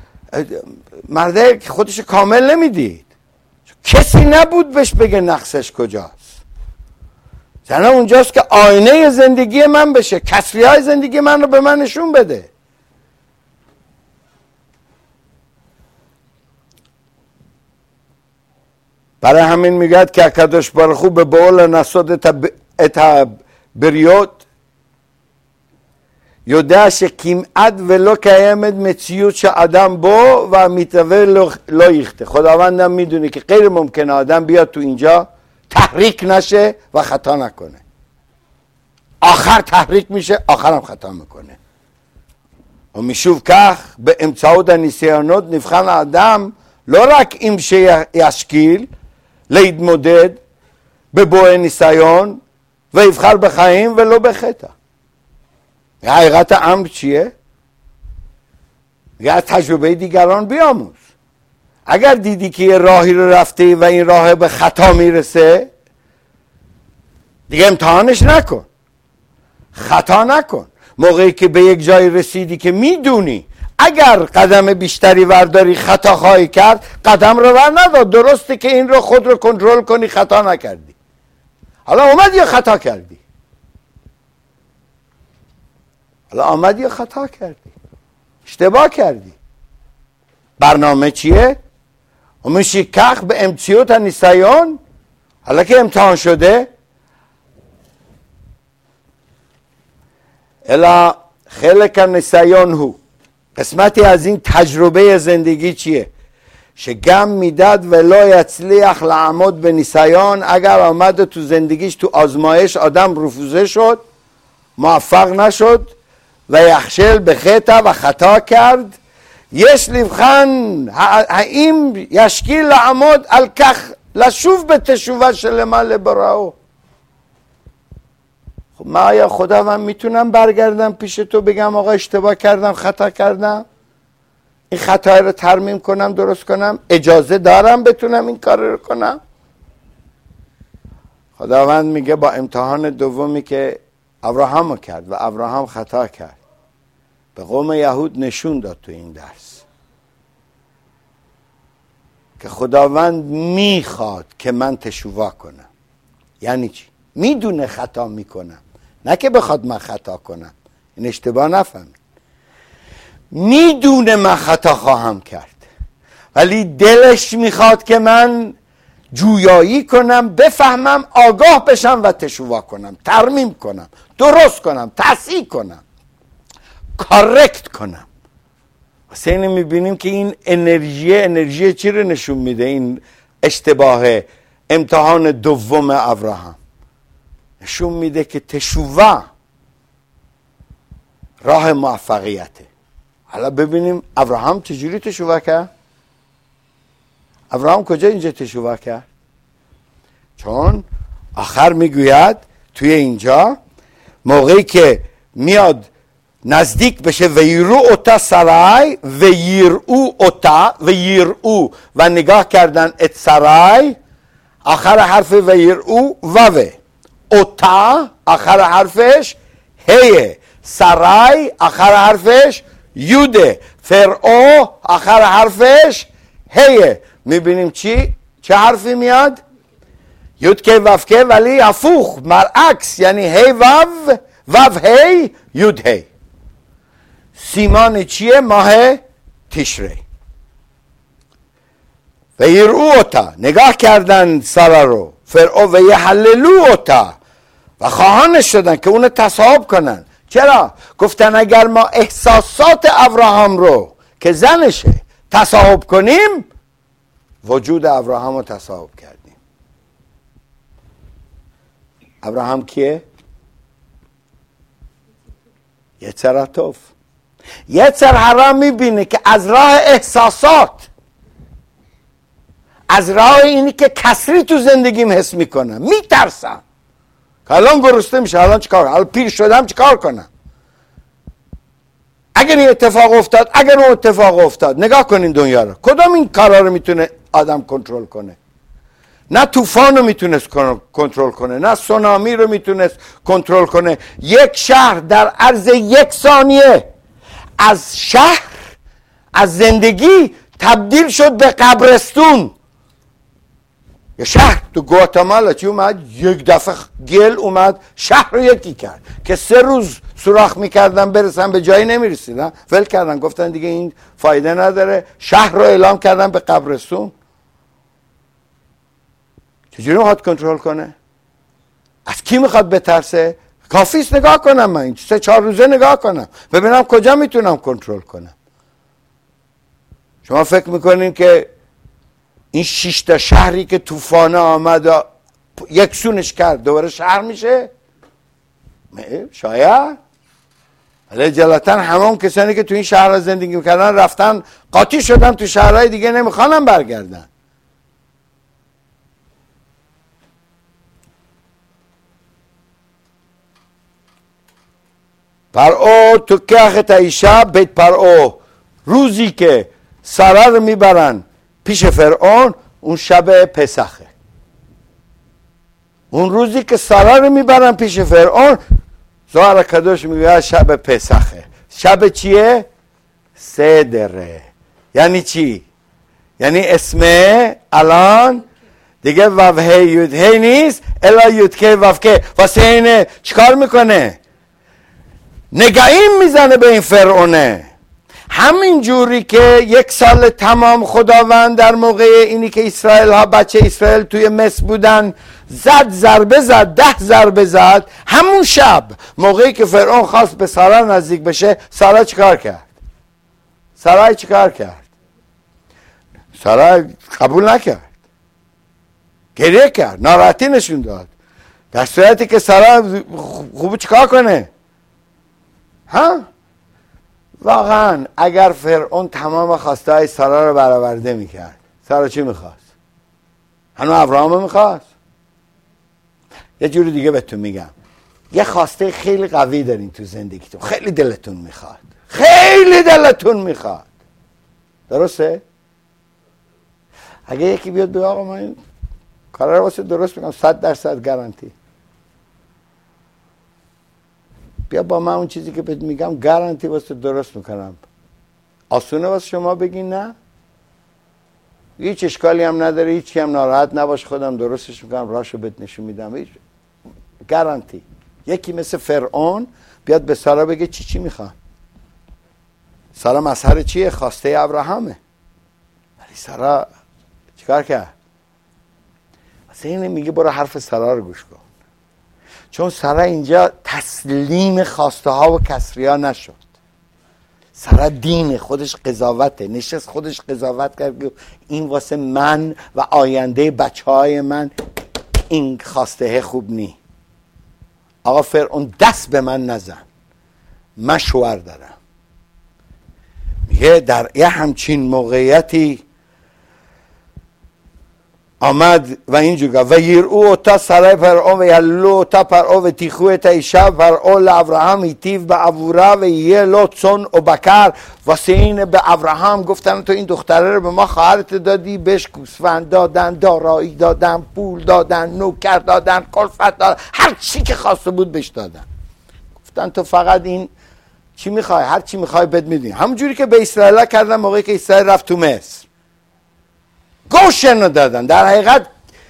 مرده خودش کامل نمیدید، کسی نبود بهش بگه نقصش کجاست. زنه اونجاست که آینه زندگی من بشه، کسری های زندگی من رو به من نشون بده. برای همین میگد که اکادش برخو به بول نسود اتا بریوت یودش کیمعد ولو قیمت مציאות شآدم بو و میتوه لایخته. خداوندم میدونه که غیر ممکنه آدم بیاد تو اینجا تحریک نشه و خطا نکنه. آخر تحریک میشه، آخرم خطا میکنه. و میشوف که به امتحاد نیسیانات نفخن آدم לא רק אם שישכיל להתמודד בבוא ניסיון ויבחר בחיים ולא בחטא. حقیقت امر چیه؟ از تجربه دیگران بیاموز. اگر دیدی که یه راهی رو رفته و این راه به خطا میرسه دیگه امتحانش نکن، خطا نکن. موقعی که به یک جای رسیدی که میدونی اگر قدم بیشتری ورداری خطا خواهی کرد، قدم رو ور ندار. درسته که این رو خود رو کنترل کنی، خطا نکردی، حالا اومد یا خطا کردی، حالا آمد یا خطا کردی، اشتباه کردی. برنامه چیه؟ میشی کخ به امتیوت نیسیان. حالا که امتحان شده الا خلق نیسیان هو، قسمتی از این تجربه زندگی چیه؟ شگم میداد ولا یצליח לעמוד בניסיון. اگر آمد تو زندگیش تو آزمایش آدم رفوزه شد، موفق نشد و یخشل به خطا و خطا کرد، יש לבחן האם ישכיל לעמוד על כך לשוב בתשובה שלמה לבראו. خب من آیا خداوند میتونم برگردم پیش تو بگم آقا اشتباه کردم، خطا کردم، این خطا رو ترمیم کنم، درست کنم؟ اجازه دارم بتونم این کار رو کنم؟ خداوند میگه با امتحان دومی که ابراهام کرد و ابراهام خطا کرد، به قوم یهود نشون داد تو این درس که خداوند میخواد که من تشویق کنم. یعنی چی؟ میدونه خطا میکنم، نه که بخواد من خطا کنم. این اشتباه نفهمید. میدونه من خطا خواهم کرد ولی دلش میخواد که من جویایی کنم، بفهمم، آگاه بشم و تشویق کنم، ترمیم کنم، درست کنم، تصحیح کنم، کارکت کنم. واسه اینه میبینیم که این انرژی چی رو نشون میده؟ این اشتباه امتحان دوم ابراهام نشون میده که تشویق راه موفقیته. حالا ببینیم ابراهام چجوری تشویق کرد. ابراهام کجا اینجا تشویق کرد؟ چون آخر میگوید توی اینجا موقعی که میاد نزدیک بشه ویرو اوتا سرای ویرو اوتا ویرو و نگاه کردن ات سرای، آخر حرف ویرو ووه، اوتا آخر حرفش هیه، سرای آخر حرفش یوده، فرعو آخر حرفش هیه. میبینیم چه حرفی میاد؟ یود که وف که، ولی افوخ مرعکس، یعنی هی وو وو هی یود هی. سیمان چیه؟ ماه تشری. و یرعو اوتا نگاه کردن سارا رو، فرعو و یحللو اوتا و خواهانش شدن که اونو تصاحب کنن. چرا؟ گفتن اگر ما احساسات ابراهام رو که زنشه تصاحب کنیم، وجود ابراهام رو تصاحب کردیم. ابراهام کیه؟ یتراتوف. یسر هرا میبینه که از راه احساسات، از راه اینی که کسری تو زندگیم حس میکنم، میترسم که الان گرسنه میشه، الان چیکار کنم، الان پیر شدم چیکار کنم، اگر این اتفاق افتاد، اگر اون اتفاق افتاد. نگاه کنین دنیا رو، کدام این کارا رو میتونه آدم کنترل کنه؟ نه طوفان رو میتونست کنترل کنه، نه سونامی رو میتونست کنترل کنه. یک شهر در عرض 1 ثانیه از شهر، از زندگی تبدیل شد به قبرستون. یه شهر تو گواتمالا چی اومد؟ یک دفعه گل اومد شهر رو یکی کرد که 3 روز سوراخ میکردن برسن به جایی نمیرسیدن، ول کردن، گفتن دیگه این فایده نداره، شهر رو اعلام کردن به قبرستون. چجوری میخواد کنترل کنه؟ از کی میخواد بترسه؟ کافیست نگاه کنم من 3-4 روزه نگاه کنم ببینم کجا میتونم کنترل کنم. شما فکر میکنین که این 6 تا شهری که طوفان آمد و یکسونش کرد دوباره شهر میشه؟ شاید. ولی جلتا همون کسانی که تو این شهرها زندگی میکردن رفتن قاطی شدن تو شهرهای دیگه، نمیخوانم برگردن. پرعو تو که تایشا بیت پرعو، روزی که ساره رو میبرن پیش فرعون اون شب پسخه. اون روزی که ساره رو میبرن پیش فرعون، زهر کدوش میگه شب پسخه. شب چیه؟ سدره. یعنی چی؟ یعنی اسمه الان دیگه ووهی یودهی نیست الا یودکه وفکه. واسه اینه چیکار میکنه؟ نگاهیم میزنه به این فرعونه. همین جوری که 1 سال تمام خداوند در موقع اینی که اسرائیل ها، بچه اسرائیل توی مصر بودن، ضربه زد 10 ضربه زد، همون شب موقعی که فرعون خواست به ساره نزدیک بشه، ساره چیکار کرد؟ ساره چیکار کرد؟ ساره قبول نکرد، گریه کرد، ناراحتی نشون داد، در صورتی که ساره خوب چیکار کنه؟ ها؟ واقعا اگر فرعون تمام خواسته های ساره رو برآورده میکرد، ساره چی میخواست؟ هنوز ابراهام میخواست؟ یه جوری دیگه بهتون میگم، یه خواسته خیلی قوی دارین تو زندگیتون، خیلی دلتون میخواد، خیلی دلتون میخواد، درسته؟ اگه یکی بیاد بگه آقا من این کارا رو واسه درست میکنم 100% گارانتی، بیا با من اون چیزی که بهت میگم گارانتی واسه درست میکنم. آسونه واسه شما بگین نه؟ هیچ اشکالی هم نداره، هیچی هم ناراحت نباش، خودم درستش میکنم، راهشو بهت نشون میدم، هیچ گارانتی. یکی مثل فرعون بیاد به سارا بگه چی میخواد. سارا مظهر چیه؟ خواسته ابراهامه. ولی سارا چیکار کرد؟ واسه اینه میگه برو حرف سارا رو گوش کن، چون ساره اینجا تسلیم خواسته ها و کسری ها نشد. ساره دین خودش قضاوته، نشست خودش قضاوت کرد که این واسه من و آینده بچه های من این خواسته خوب نی. آقا فرعون دست به من نزن، من شوهر دارم. میگه در یه همچین موقعیتی آمد و اینجور گفت و یرعو تا سرای فرعون و یلو تا فرعون و تیخوه تا ایشا فرعون لابراهام ایتیو به ابورا و یلو چون و بکر. واسه این به ابراهام گفتن تو این دختره رو به ما خواهرت دادی، بهش گوسفند دادن، دارایی دادن، پول دادن، نوکر دادن، کلفت دادن، هر چی که خواسته بود بهش دادن. گفتن تو فقط این چی میخوای؟ هر چی میخوای بد میدیم. همونجوری که به اسرائیل کردن موقعی که اسرائیل رفت تو مصر، گوشن رو دادن. در حقیقت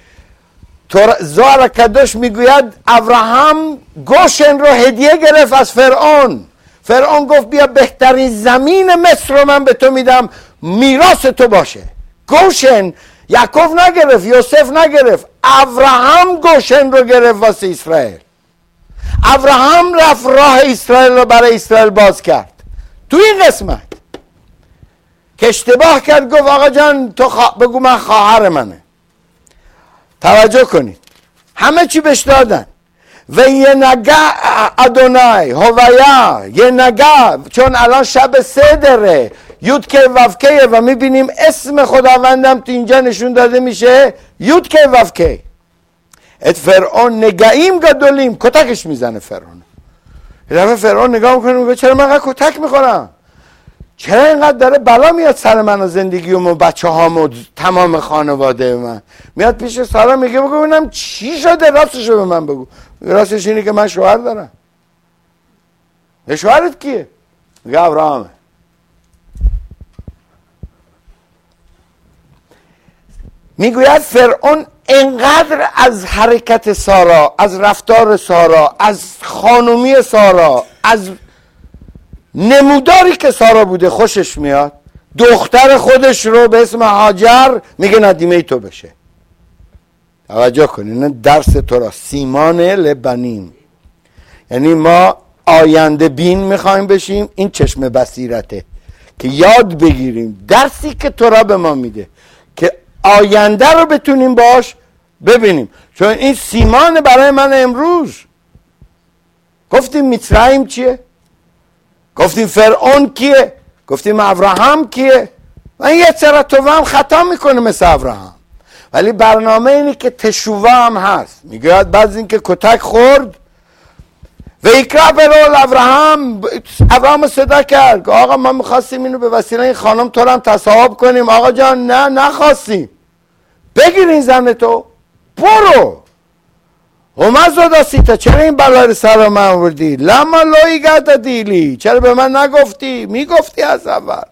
زوار کدوش میگوید ابراهام گوشن رو هدیه گرفت از فرعون. فرعون گفت بیا بهترین زمین مصر رو من به تو میدم، میراث تو باشه. گوشن یعقوب نگرفت، یوسف نگرفت، ابراهام گوشن رو گرفت واسه اسرائیل. ابراهام رفت راه اسرائیل رو برای اسرائیل باز کرد. تو این قسمت که اشتباه کرد گفت آقا جان تو بگو من خواهر منه. توجه کنید، همه چی بهش دادن و یه نگه ادونای هویا یه نگه، چون الان شب صدره یودکه وفکه و میبینیم اسم خداوندم تو اینجا نشون داده میشه یودکه وفکه. ات فرعون نگهیم گدولیم، کتکش میزنه فرعون. یه دفعه فرعون نگاه میکنه میگه چرا من اینقدر کتک میخورم، چرا اینقدر داره بلا میاد سر من و زندگیم و بچه هام و تمام خانواده من. میاد پیش سارا میگه بگو ببینم چی شده، راستشو به من بگو. راستش اینه که من شوهر دارم. شوهرت کیه؟ میگه ابراهامه. میگوید فرعون انقدر از حرکت سارا، از رفتار سارا، از خانومی سارا، از نموداری که سارا بوده خوشش میاد، دختر خودش رو به اسم هاجر میگه ندیمه تو بشه. توجه کنین، درس تو را سیمان لبنیم، یعنی ما آینده بین میخوایم بشیم. این چشم بصیرته که یاد بگیریم درسی که تو را به ما میده که آینده رو بتونیم باش ببینیم. چون این سیمان برای من امروز. گفتیم مصرعیم چیه؟ گفتیم فرعون کیه؟ گفتیم ابراهام کیه؟ من یه چرا تو هم خطا میکنه مثل ابراهام، ولی برنامه اینه که تشوه هم هست. میگه بعد این که کتک خورد و اکرا برول ابراهام صدا کرد که آقا ما میخواستیم اینو به وسیله این خانم تو هم تصاحب کنیم. آقا جان نه نخواستیم، بگیر این زن تو برو. اومد دستیتا چرا این بلا رو سر من آوردی؟ لما لوی گرد دیلی، چرا به من نگفتی؟ میگفتی از اول.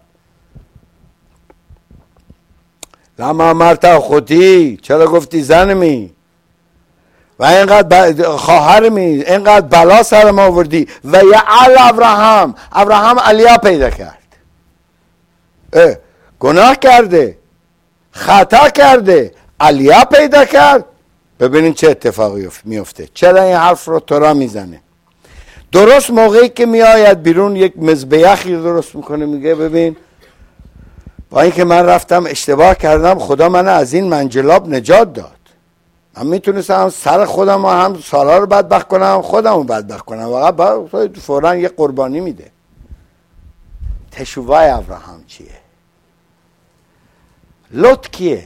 لما مرتا خودی، چرا گفتی زنمی و اینقدر خواهرمی، اینقدر بلا سر ما آوردی. و یعل ابراهام علیا پیدا کرد، گناه کرده، خطا کرده، علیا پیدا کرد. ببینین چه اتفاقی میفته. چرا این حرف رو تو را میزنه؟ درست موقعی که میآید بیرون یک مذبیخی درست میکنه، میگه ببین با اینکه من رفتم اشتباه کردم، خدا من از این منجلاب نجات داد. من میتونستم سر خودم و هم سارا رو بدبخت کنم، خودم رو بدبخت کنم. واقعا فوراً یه قربانی میده. تشوهای ابراهام چیه؟ لوط کیه؟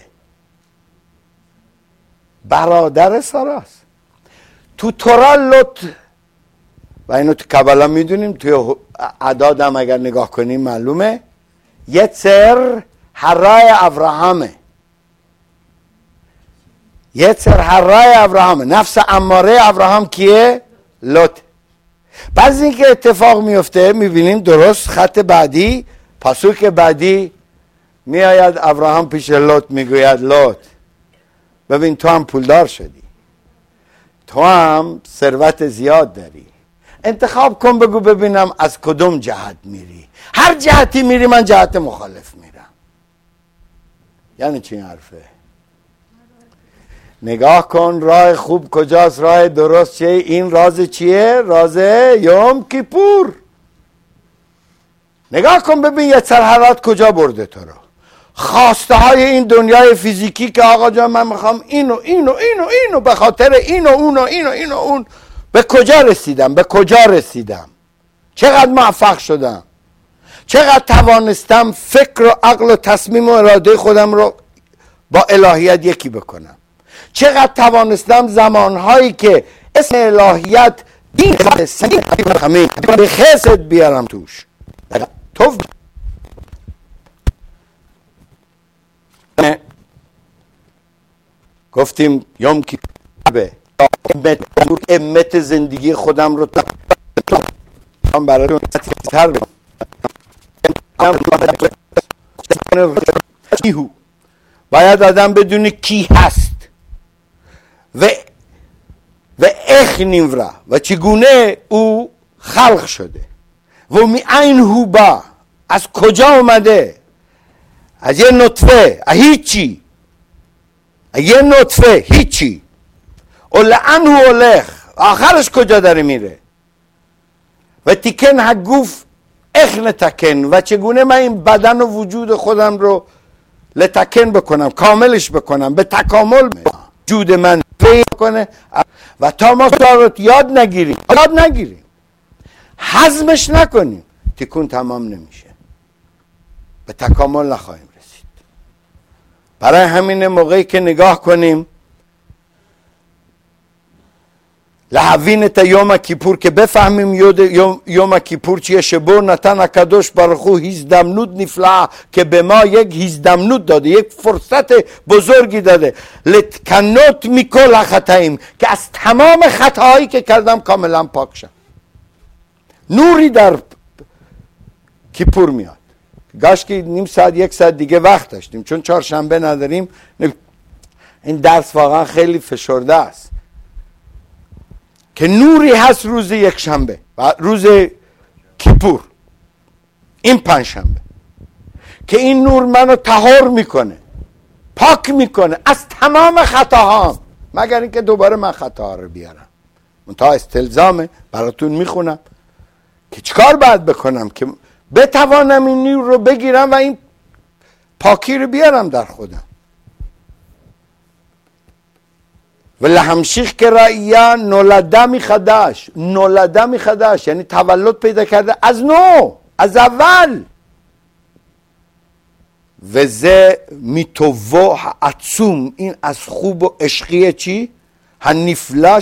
برادر ساراست. تو تورا لوط، و اینو تو کبالا میدونیم، توی اعداد هم اگر نگاه کنیم معلومه، یتر حرای ابراهامه. یتر حرای ابراهامه، نفس اماره ابراهام کیه؟ لوط. بعد اینکه اتفاق میفته میبینیم درست خط بعدی، پاسوک بعدی میآید ابراهام پیش لوط میگوید لوط ببین تو هم پولدار شدی، تو هم ثروت زیاد داری، انتخاب کن بگو ببینم از کدوم جهت میری. هر جهتی میری من جهت مخالف میرم. یعنی چی حرفه؟ نگاه کن راه خوب کجاست، راه درست چیه. این راز چیه؟ راز یوم کیپور. نگاه کن ببین یه سرحرات کجا برده تو رو. خواسته های این دنیای فیزیکی که آقا جان من میخوام اینو اینو اینو اینو به خاطر اینو اونو اینو اینو اون. به کجا رسیدم؟ به کجا رسیدم؟ چقدر موفق شدم؟ چقدر توانستم فکر و عقل و تصمیم و اراده خودم رو با الهیت یکی بکنم؟ چقدر توانستم زمانهایی که اسم الهیت دین همه به خست بیارم توش. تو گفتیم یوم کیپور امت زندگی خودم رو برای تر باید آدم بدونه کی هست و اخنیورا و چگونه او خلق شده و می این هو با از کجا اومده، از یه نطفه هیچی، یه نطفه هیچی، لعن هو الخ آخرش کجا داره میره و تکن هگوف اخن تکن و چگونه من این بدن و وجود خودم رو لتکن بکنم، کاملش بکنم، به تکامل وجود من کنه و تا ما رو یاد نگیریم هضمش نکنیم تکون تمام نمیشه، به تکامل نخواهیم رسید. برای همین موقعی که نگاه کنیم لحوین تا یوم کیپور که بفهمیم یوم کیپور چیه، شبور نتن اکدوش برخو هیزدمنود نفلع که به ما یک هیزدمنود داده، یک فرصت بزرگی داده، لتکنوت میکل خطاییم که از تمام خطاهایی که کردم کاملا پاک شم. نوری در کیپور میاد. گاش که نیم ساعت یک ساعت دیگه وقت داشتیم چون چهارشنبه نداریم. این درس واقعا خیلی فشرده است که نوری هست روز یک شنبه و روز کیپور، این پنجشنبه، که این نور منو طهار میکنه، پاک میکنه از تمام خطاهام، مگر اینکه دوباره من خطاها رو بیارم. منتها استلزامه، براتون میخونم که چیکار باید بکنم که بتوانم این نور رو بگیرم و این پاکی رو بیارم در خودم. و لهمشیخ که رأیه نولده می خداش یعنی تولد پیدا کرده از نو، از اول. و زه میتوو عطسوم، این از خوب و عشقیه چی؟ هنفلا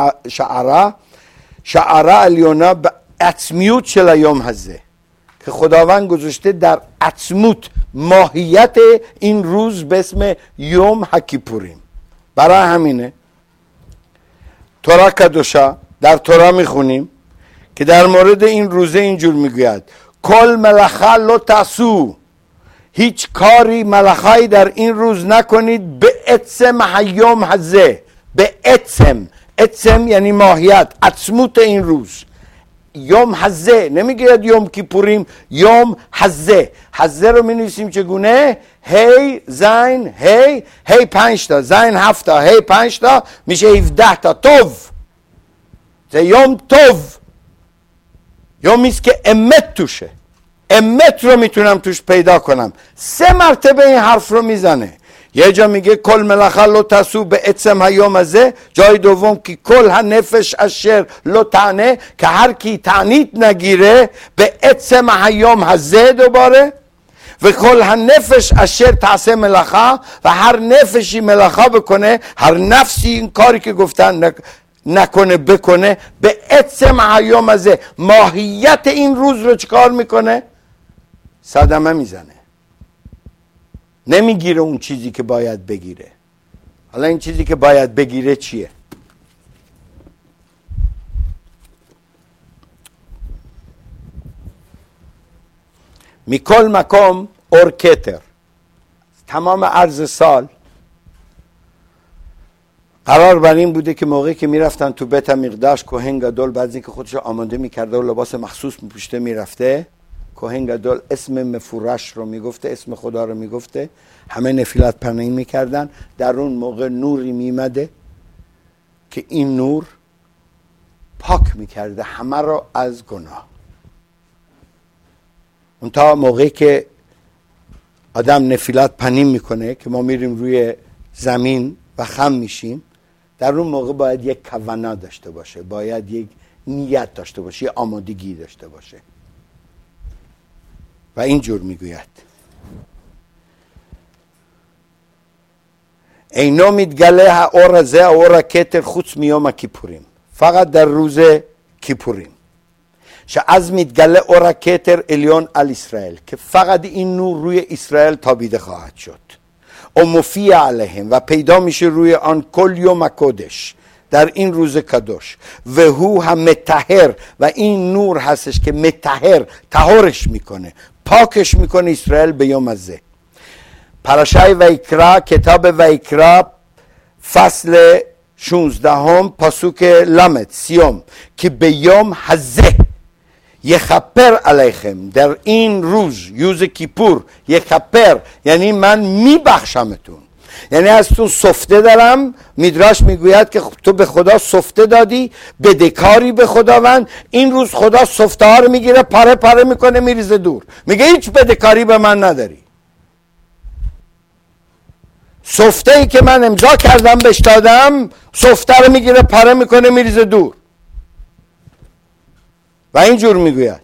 شعره علیونا به عطمیوت شل یوم هزه، که خداوند گذاشته در عطموت ماهیت این روز به اسم یوم هکیپوریم. برای همینه تورا کدوشا در تورا میخونیم که در مورد این روزه اینجور میگوید کل ملخه لو تاسو، هیچ کاری ملخایی در این روز نکنید به اتسم هیوم هزه، به اتسم یعنی ماهیت، عطموت این روز. یوم هزه نمیگه یوم کیپوریم، یوم هزه. هزه رو می چگونه؟ هی زین هی 5 تا، زین 7 تا، هی 5 تا، میشه 17 تا. توف ده یوم توف، یومیست که امت توشه، امت رو میتونم توش پیدا کنم. 3 مرتبه این حرف رو میزنه. یه جا میگه کل ملخه لو تسو به اتسم هیوم هزه، جای دوم که کل هنفش اشر لو تعنه، که هر کی تعنیت نگیره به اتسم هیوم هزه دوباره، و کل هنفش اشر تعسه ملخه، و هر نفشی ملخه بکنه، هر نفسی این کاری که گفتن نکنه بکنه به اتسم هیوم هزه. ماهیت این روز رو چکار میکنه؟ صدمه میزنه، نمیگیره اون چیزی که باید بگیره. حالا این چیزی که باید بگیره چیه؟ میکل مکام اور کتر، تمام عرض سال قرار بر این بوده که موقعی که میرفتن تو بیت مقدس، کوهن گدول بعد از اینکه خودش آماده میکرده و لباس مخصوص میپوشته میرفته، کوهن گدول اسم مفورش رو میگفته، اسم خدا رو میگفته، همه نفیلت پناهی میکردن. در اون موقع نوری میمده که این نور پاک میکرده همه رو از گناه. اون تا موقعی که آدم نفیلت پناهی میکنه که ما میریم روی زمین و خم میشیم، در اون موقع باید یک کوانا داشته باشه، باید یک نیت داشته باشه، یک آمادگی داشته باشه. و اینجور میگوید اینو میتگله اور زه اور کتر خودس میوم کیپوریم، فقط در روز کیپوریم. از میتگله اور کتر الیون ال اسرائیل، که فقط این نور روی اسرائیل تابیده خواهد شد. و مفیع علیهم، و پیدا میشه روی آن کل یوم کدش، در این روز کدوش. و هو هم متطهر، و این نور هستش که متطهر، طهارش میکنه، پاکش میکنه اسرائیل به یوم هزه. پرشای ویکرا، کتاب ویکرا فصل 16 پاسوک لمد 30، که به یوم هزه یخپر علیکم، در این روز یوز کیپور، یخپر یعنی من میبخشمتون، یعنی از تو سفته دارم. میدراش میگوید که تو به خدا سفته دادی، بدهکاری به خداوند. این روز خدا سفته ها رو میگیره، پاره پاره میکنه، میریزه دور، میگه هیچ بدهکاری به من نداری. سفته ای که من امضا کردم بهش دادم، سفته رو میگیره پاره میکنه میریزه دور و اینجور میگوید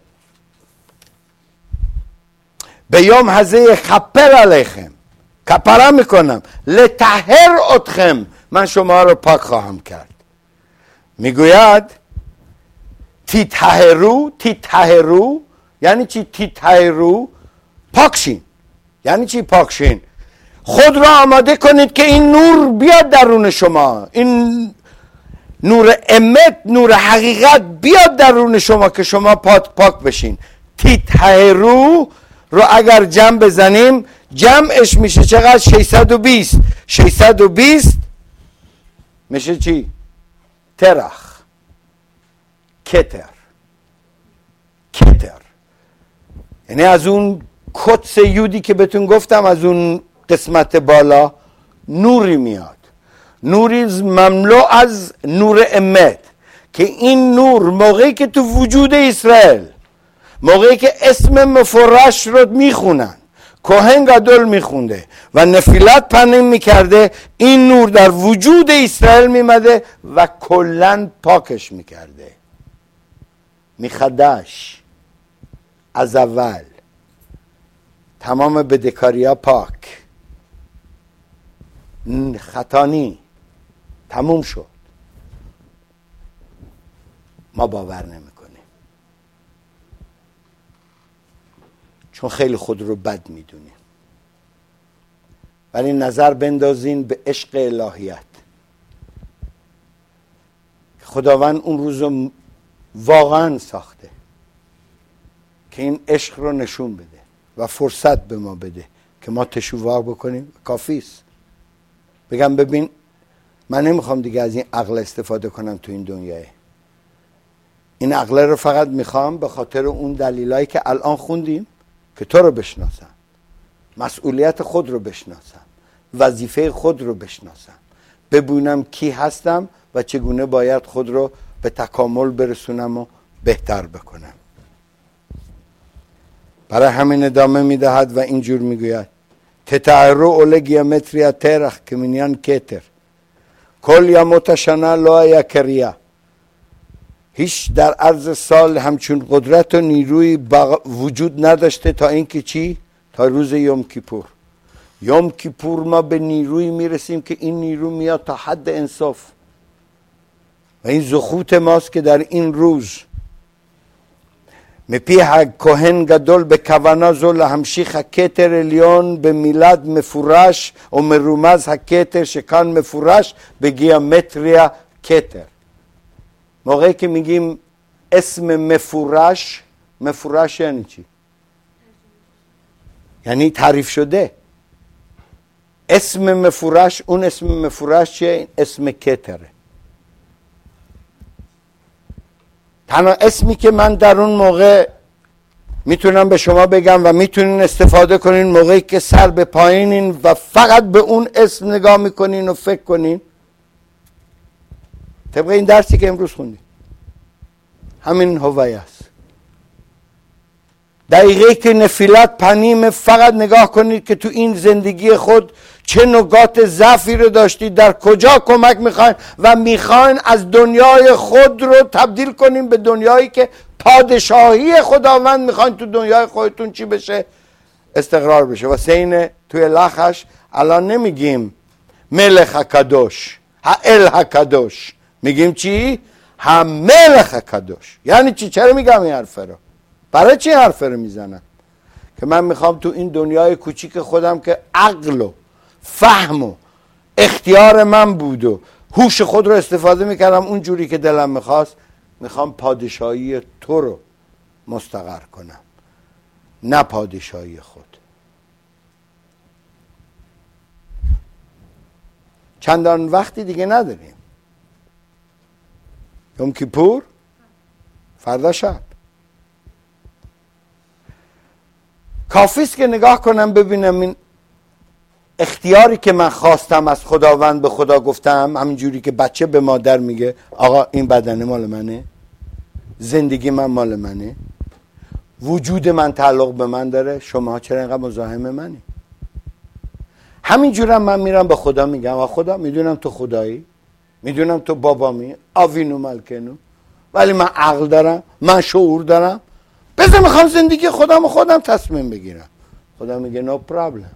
به یوم هزه خپر علیکم، کپره میکنم، لطهر اتخم، من شما رو پاک خواهم کرد. میگوید تیطهرو یعنی چی؟ تیطهرو پاکشین. یعنی چی پاکشین؟ خود را آماده کنید که این نور بیاد درون شما، این نور امت، نور حقیقت بیاد درون شما که شما پاک بشین. تیطهرو رو اگر جمع بزنیم جمعش میشه چقدر؟ 620. 620 میشه چی؟ ترخ، کتر. یعنی از اون کتس یودی که بهتون گفتم، از اون قسمت بالا نوری میاد، نوری مملو از نور امت، که این نور موقعی که تو وجود اسرائیل، موقعی که اسم مفرش رو میخونن، کوهن گادول میخونده و نفیلت پنیم میکرده، این نور در وجود اسرائیل میمده و کلن پاکش میکرده. میخدش از اول تمام بدکاریا پاک، خطانی تموم شد. ما باور نمیکنیم چون خیلی خود رو بد میدونیم. ولی نظر بندازین به عشق الهیت، خداوند اون روز واقعا ساخته که این عشق رو نشون بده و فرصت به ما بده که ما تشویق بکنیم. کافیست بگم ببین من نمیخوام دیگه از این عقل استفاده کنم تو این دنیای، این عقل رو فقط میخوام به خاطر اون دلیلایی که الان خوندیم که تو رو بشناسم، مسئولیت خود رو بشناسم، وظیفه خود رو بشناسم، ببینم کی هستم و چگونه باید خود رو به تکامل برسونم و بهتر بکنم. برای همین ادامه میدهد و اینجور میگوید تتعرو اول گیامتریا ترخ کمینیان کتر کل یا متشنه لا یکریا. هیچ در عرض سال همچون قدرت و نیروی وجود نداشته تا اینکه چی؟ تا روز یوم کیپور. یوم کیپور ما به نیروی میرسیم که این نیرو میاد تا حد انصاف و این زخوت ماست که در این روز مپیه کوهن گدول به کوانا زول همشیخ کتر لیون به میلاد مفورش و مرومز کتر شکان مفورش به گیامتریا کتر. موقعی که میگیم اسم مفورش، مفورش یعنی چی؟ یعنی تعریف شده. اسم مفورش، اون اسم مفورش چیه؟ اسم کتره. تنها اسمی که من در اون موقع میتونم به شما بگم و میتونین استفاده کنین موقعی که سر به پایینین و فقط به اون اسم نگاه میکنین و فکر کنین، طبق این درسی که امروز خوندیم، همین هوایی است. دقیقه که نفیلت پنیم، فقط نگاه کنید که تو این زندگی خود چه نکات ضعفی رو داشتید، در کجا کمک میخواین و میخواین از دنیای خود رو تبدیل کنین به دنیایی که پادشاهی خداوند میخواین تو دنیای خودتون چی بشه؟ استقرار بشه. و سین توی لخش الان نمیگیم ملخ کدوش، اله کدوش، میگیم چی؟ هم ملخ کدوش. یعنی چی؟ چرا میگم این حرفه رو؟ برای چی حرفه رو میزنم؟ که من میخوام تو این دنیای کوچیک خودم که عقل و فهم و اختیار من بود و هوش خود رو استفاده میکردم اون جوری که دلم میخواست، میخوام پادشاهی تو رو مستقر کنم، نه پادشاهی خود. چندان وقتی دیگه نداریم. یوم کیپور فردا شب. کافیست که نگاه کنم ببینم این اختیاری که من خواستم از خداوند به خدا گفتم، همینجوری که بچه به مادر میگه آقا این بدن مال منه، زندگی من مال منه، وجود من تعلق به من داره، شما چرا اینقدر مزاحم منی؟ همینجورم من میرم به خدا میگم آقا خدا میدونم تو خدایی، میدونم تو بابامی، آوینو ملکنو، ولی من عقل دارم، من شعور دارم، بذار میخوام زندگی خودم تصمیم بگیرم. خدا میگه نو پرابلم.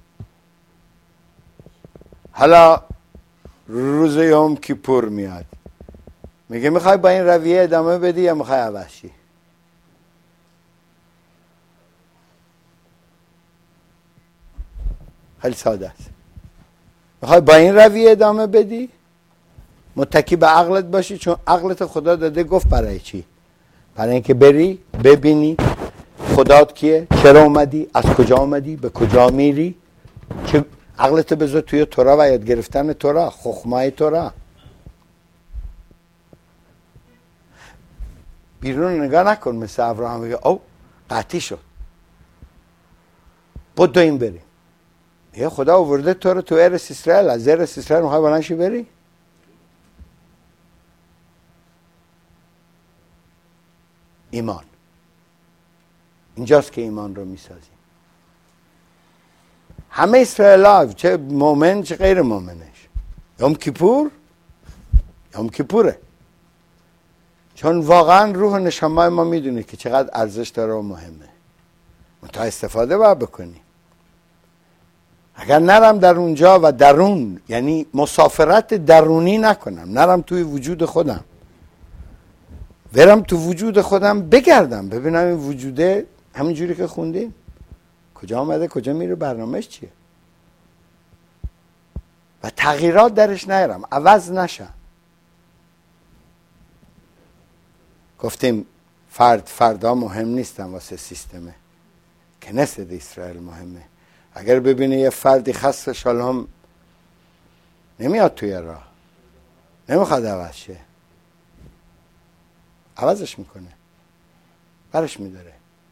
حالا روز یوم کیپور میاد، میگه میخوای با این رویه ادامه بدی یا میخوای عوض شی؟ خیلی ساده است. میخوای با این رویه ادامه بدی، متکی به عقلت باشی، چون عقلت خدا داده گفت برای چی؟ برای اینکه بری ببینی خدات کیه، چرا اومدی، از کجا اومدی، به کجا میری. چه عقلت بذار توی تورا و یاد گرفتن تورا، خخمای تورا. بیرون نگاه نکن مثل ابراهیم میگه او قطعی شد بدو این بریم. یه خدا آورده تو رو تو ارس اسرائیل، از ارس اسرائیل میخوای بلند شی بری؟ ایمان اینجاست که ایمان رو میسازیم. همه اسرائیل، چه مؤمن چه غیر مؤمنش، یوم کیپوره، چون واقعا روح نشمای ما میدونه که چقدر ارزش داره و مهمه. تا استفاده باید بکنی. اگر نرم در اونجا و درون، یعنی مسافرت درونی نکنم، نرم توی وجود خودم، برم تو وجود خودم بگردم ببینم این وجوده همینجوری که خوندیم کجا آمده کجا میره، برنامهش چیه، و تغییرات درش نیارم، عوض نشم. گفتیم فردا مهم نیستن واسه سیستمه، کنست اسرائیل مهمه. اگر ببینی یه فردی خسته شالهم نمیاد توی راه، نمیخواد عوض شه، عوضش میکنه، برش میداره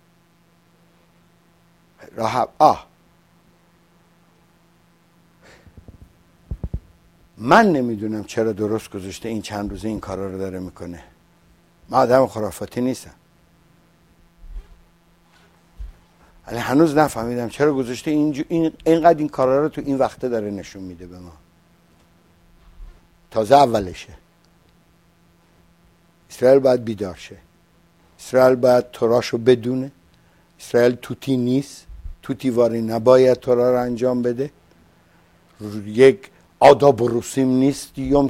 راه. من نمیدونم چرا درست گذاشته این چند روزه این کارا رو داره میکنه. من آدم خرافاتی نیستم، ولی هنوز نفهمیدم چرا گذاشته اینقدر این کارا رو تو این وقته داره نشون میده به ما. تازه اولشه. اسرائیل باید بیدار شه، اسرائیل باید توراشو بدونه، اسرائیل توتی نیست، توتی واری نباید تورا رو انجام بده، یک آداب و رسوم نیست. یوم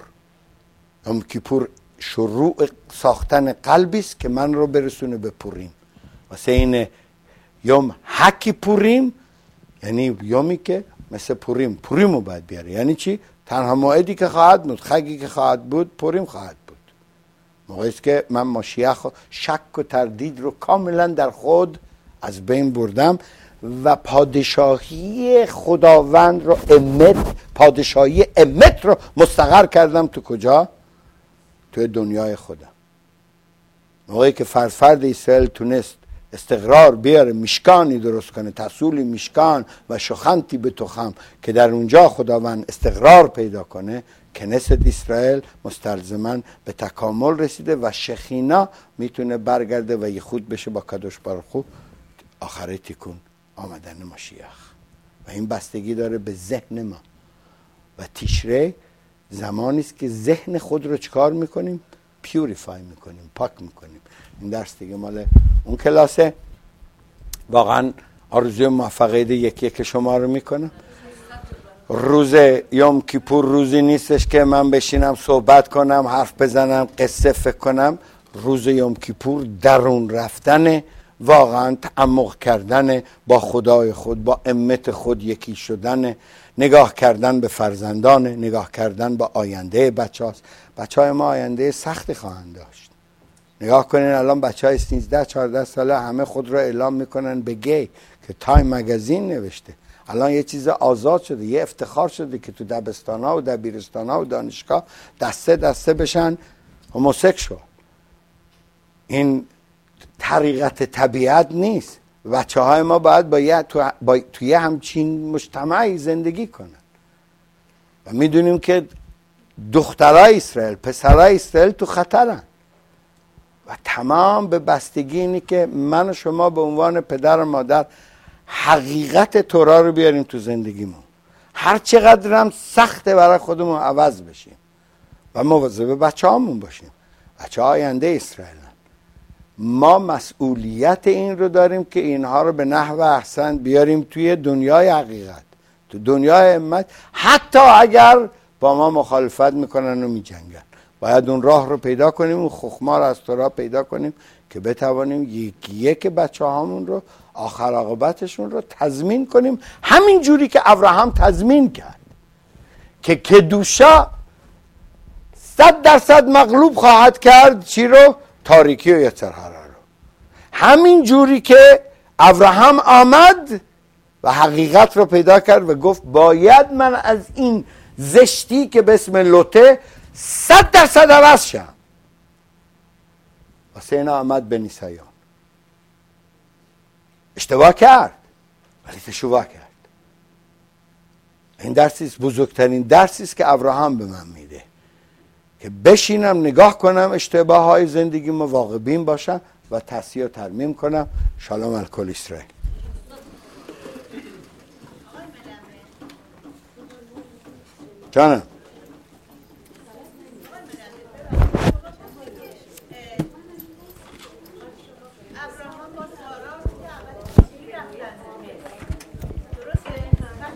کیپور شروع ساختن قلبی است که من رو برسونه به پوریم. واسه این یوم حکی پوریم، یعنی یومی که مثل پوریمو باید بیاره. یعنی چی؟ تنها موعدی که خواهد بود، خگی که خواهد بود، پوریم خواهد بود. موقعی است که من ماشیخ شک و تردید رو کاملا در خود از بین بردم و پادشاهی خداوند رو پادشاهی امت رو مستقر کردم تو کجا؟ توی دنیای خودم. موقعی که فرد اسرائیل تونست استقرار بیاره، میشکانی درست کنه، تسولی میشکان و شخنتی به تخم که در اونجا خداوند استقرار پیدا کنه، کنست اسرائیل مستلزماً به تکامل رسیده و شخینا میتونه برگرده و یخود بشه با کدوش بارخو آخره تیکون آمدن ماشیخ. و این بستگی داره به ذهن ما. و تیشره زمانی است که ذهن خود رو چکار میکنیم؟ پیوریفای میکنیم، پاک میکنیم. این درس دیگه مال اون کلاسه. واقعا آرزوی موفقیت یک شما رو میکنم. روز یوم کیپور روزی نیستش که من بشینم صحبت کنم، حرف بزنم، قصه فکر کنم. روز یوم کیپور درون رفتن، واقعا تعمق کردن با خدای خود، با امت خود یکی شدن، نگاه کردن به فرزندان، نگاه کردن به آینده بچه‌های ما آینده سختی خواهند داشت. نگاه کنین الان بچه‌های 13-14 ساله همه خود را اعلام میکنن به گی که تایم مگزین نوشته. الان یه چیز آزاد شده، یه افتخار شده که تو دبستان‌ها و دبیرستان‌ها و دانشگاه دسته بشن هموسکشوال. این طریقت طبیعت نیست. بچه‌های ما باید توی همچین مجتمعی زندگی کنن. و میدونیم که دخترای اسرائیل، پسرای اسرائیل تو خطرن. و تمام به بستگی اینی که من و شما به عنوان پدر و مادر حقیقت تورا رو بیاریم تو زندگیمون. هر چقدر هم سخته برای خودمون عوض بشیم. و مواظب بچه هامون باشیم. بچه ها آینده اسرائیل. ما مسئولیت این رو داریم که اینها رو به نحو احسن بیاریم توی دنیای حقیقت، تو دنیای امت، حتی اگر با ما مخالفت میکنن و میجنگن. باید اون راه رو پیدا کنیم، اون خخما رو از تو پیدا کنیم که بتوانیم یکی یک بچه هامون رو آخر عاقبتشون رو تضمین کنیم، همین جوری که ابراهام تضمین کرد که کدوشا 100% مغلوب خواهد کرد چی رو؟ تاریکی و یترهره رو. همین جوری که ابراهام آمد و حقیقت رو پیدا کرد و گفت باید من از این زشتی که به اسم لوته 100% عوض شم. واسه اینا آمد بنی سیان. اشتباه کرد ولی تشویق کرد. این درسیست، بزرگترین درسیست که ابراهام به من میده، که بشینم نگاه کنم اشتباه های زندگی واقع بین باشم و تصحیح و ترمیم کنم. شالوم الکل اسرائیل. جانم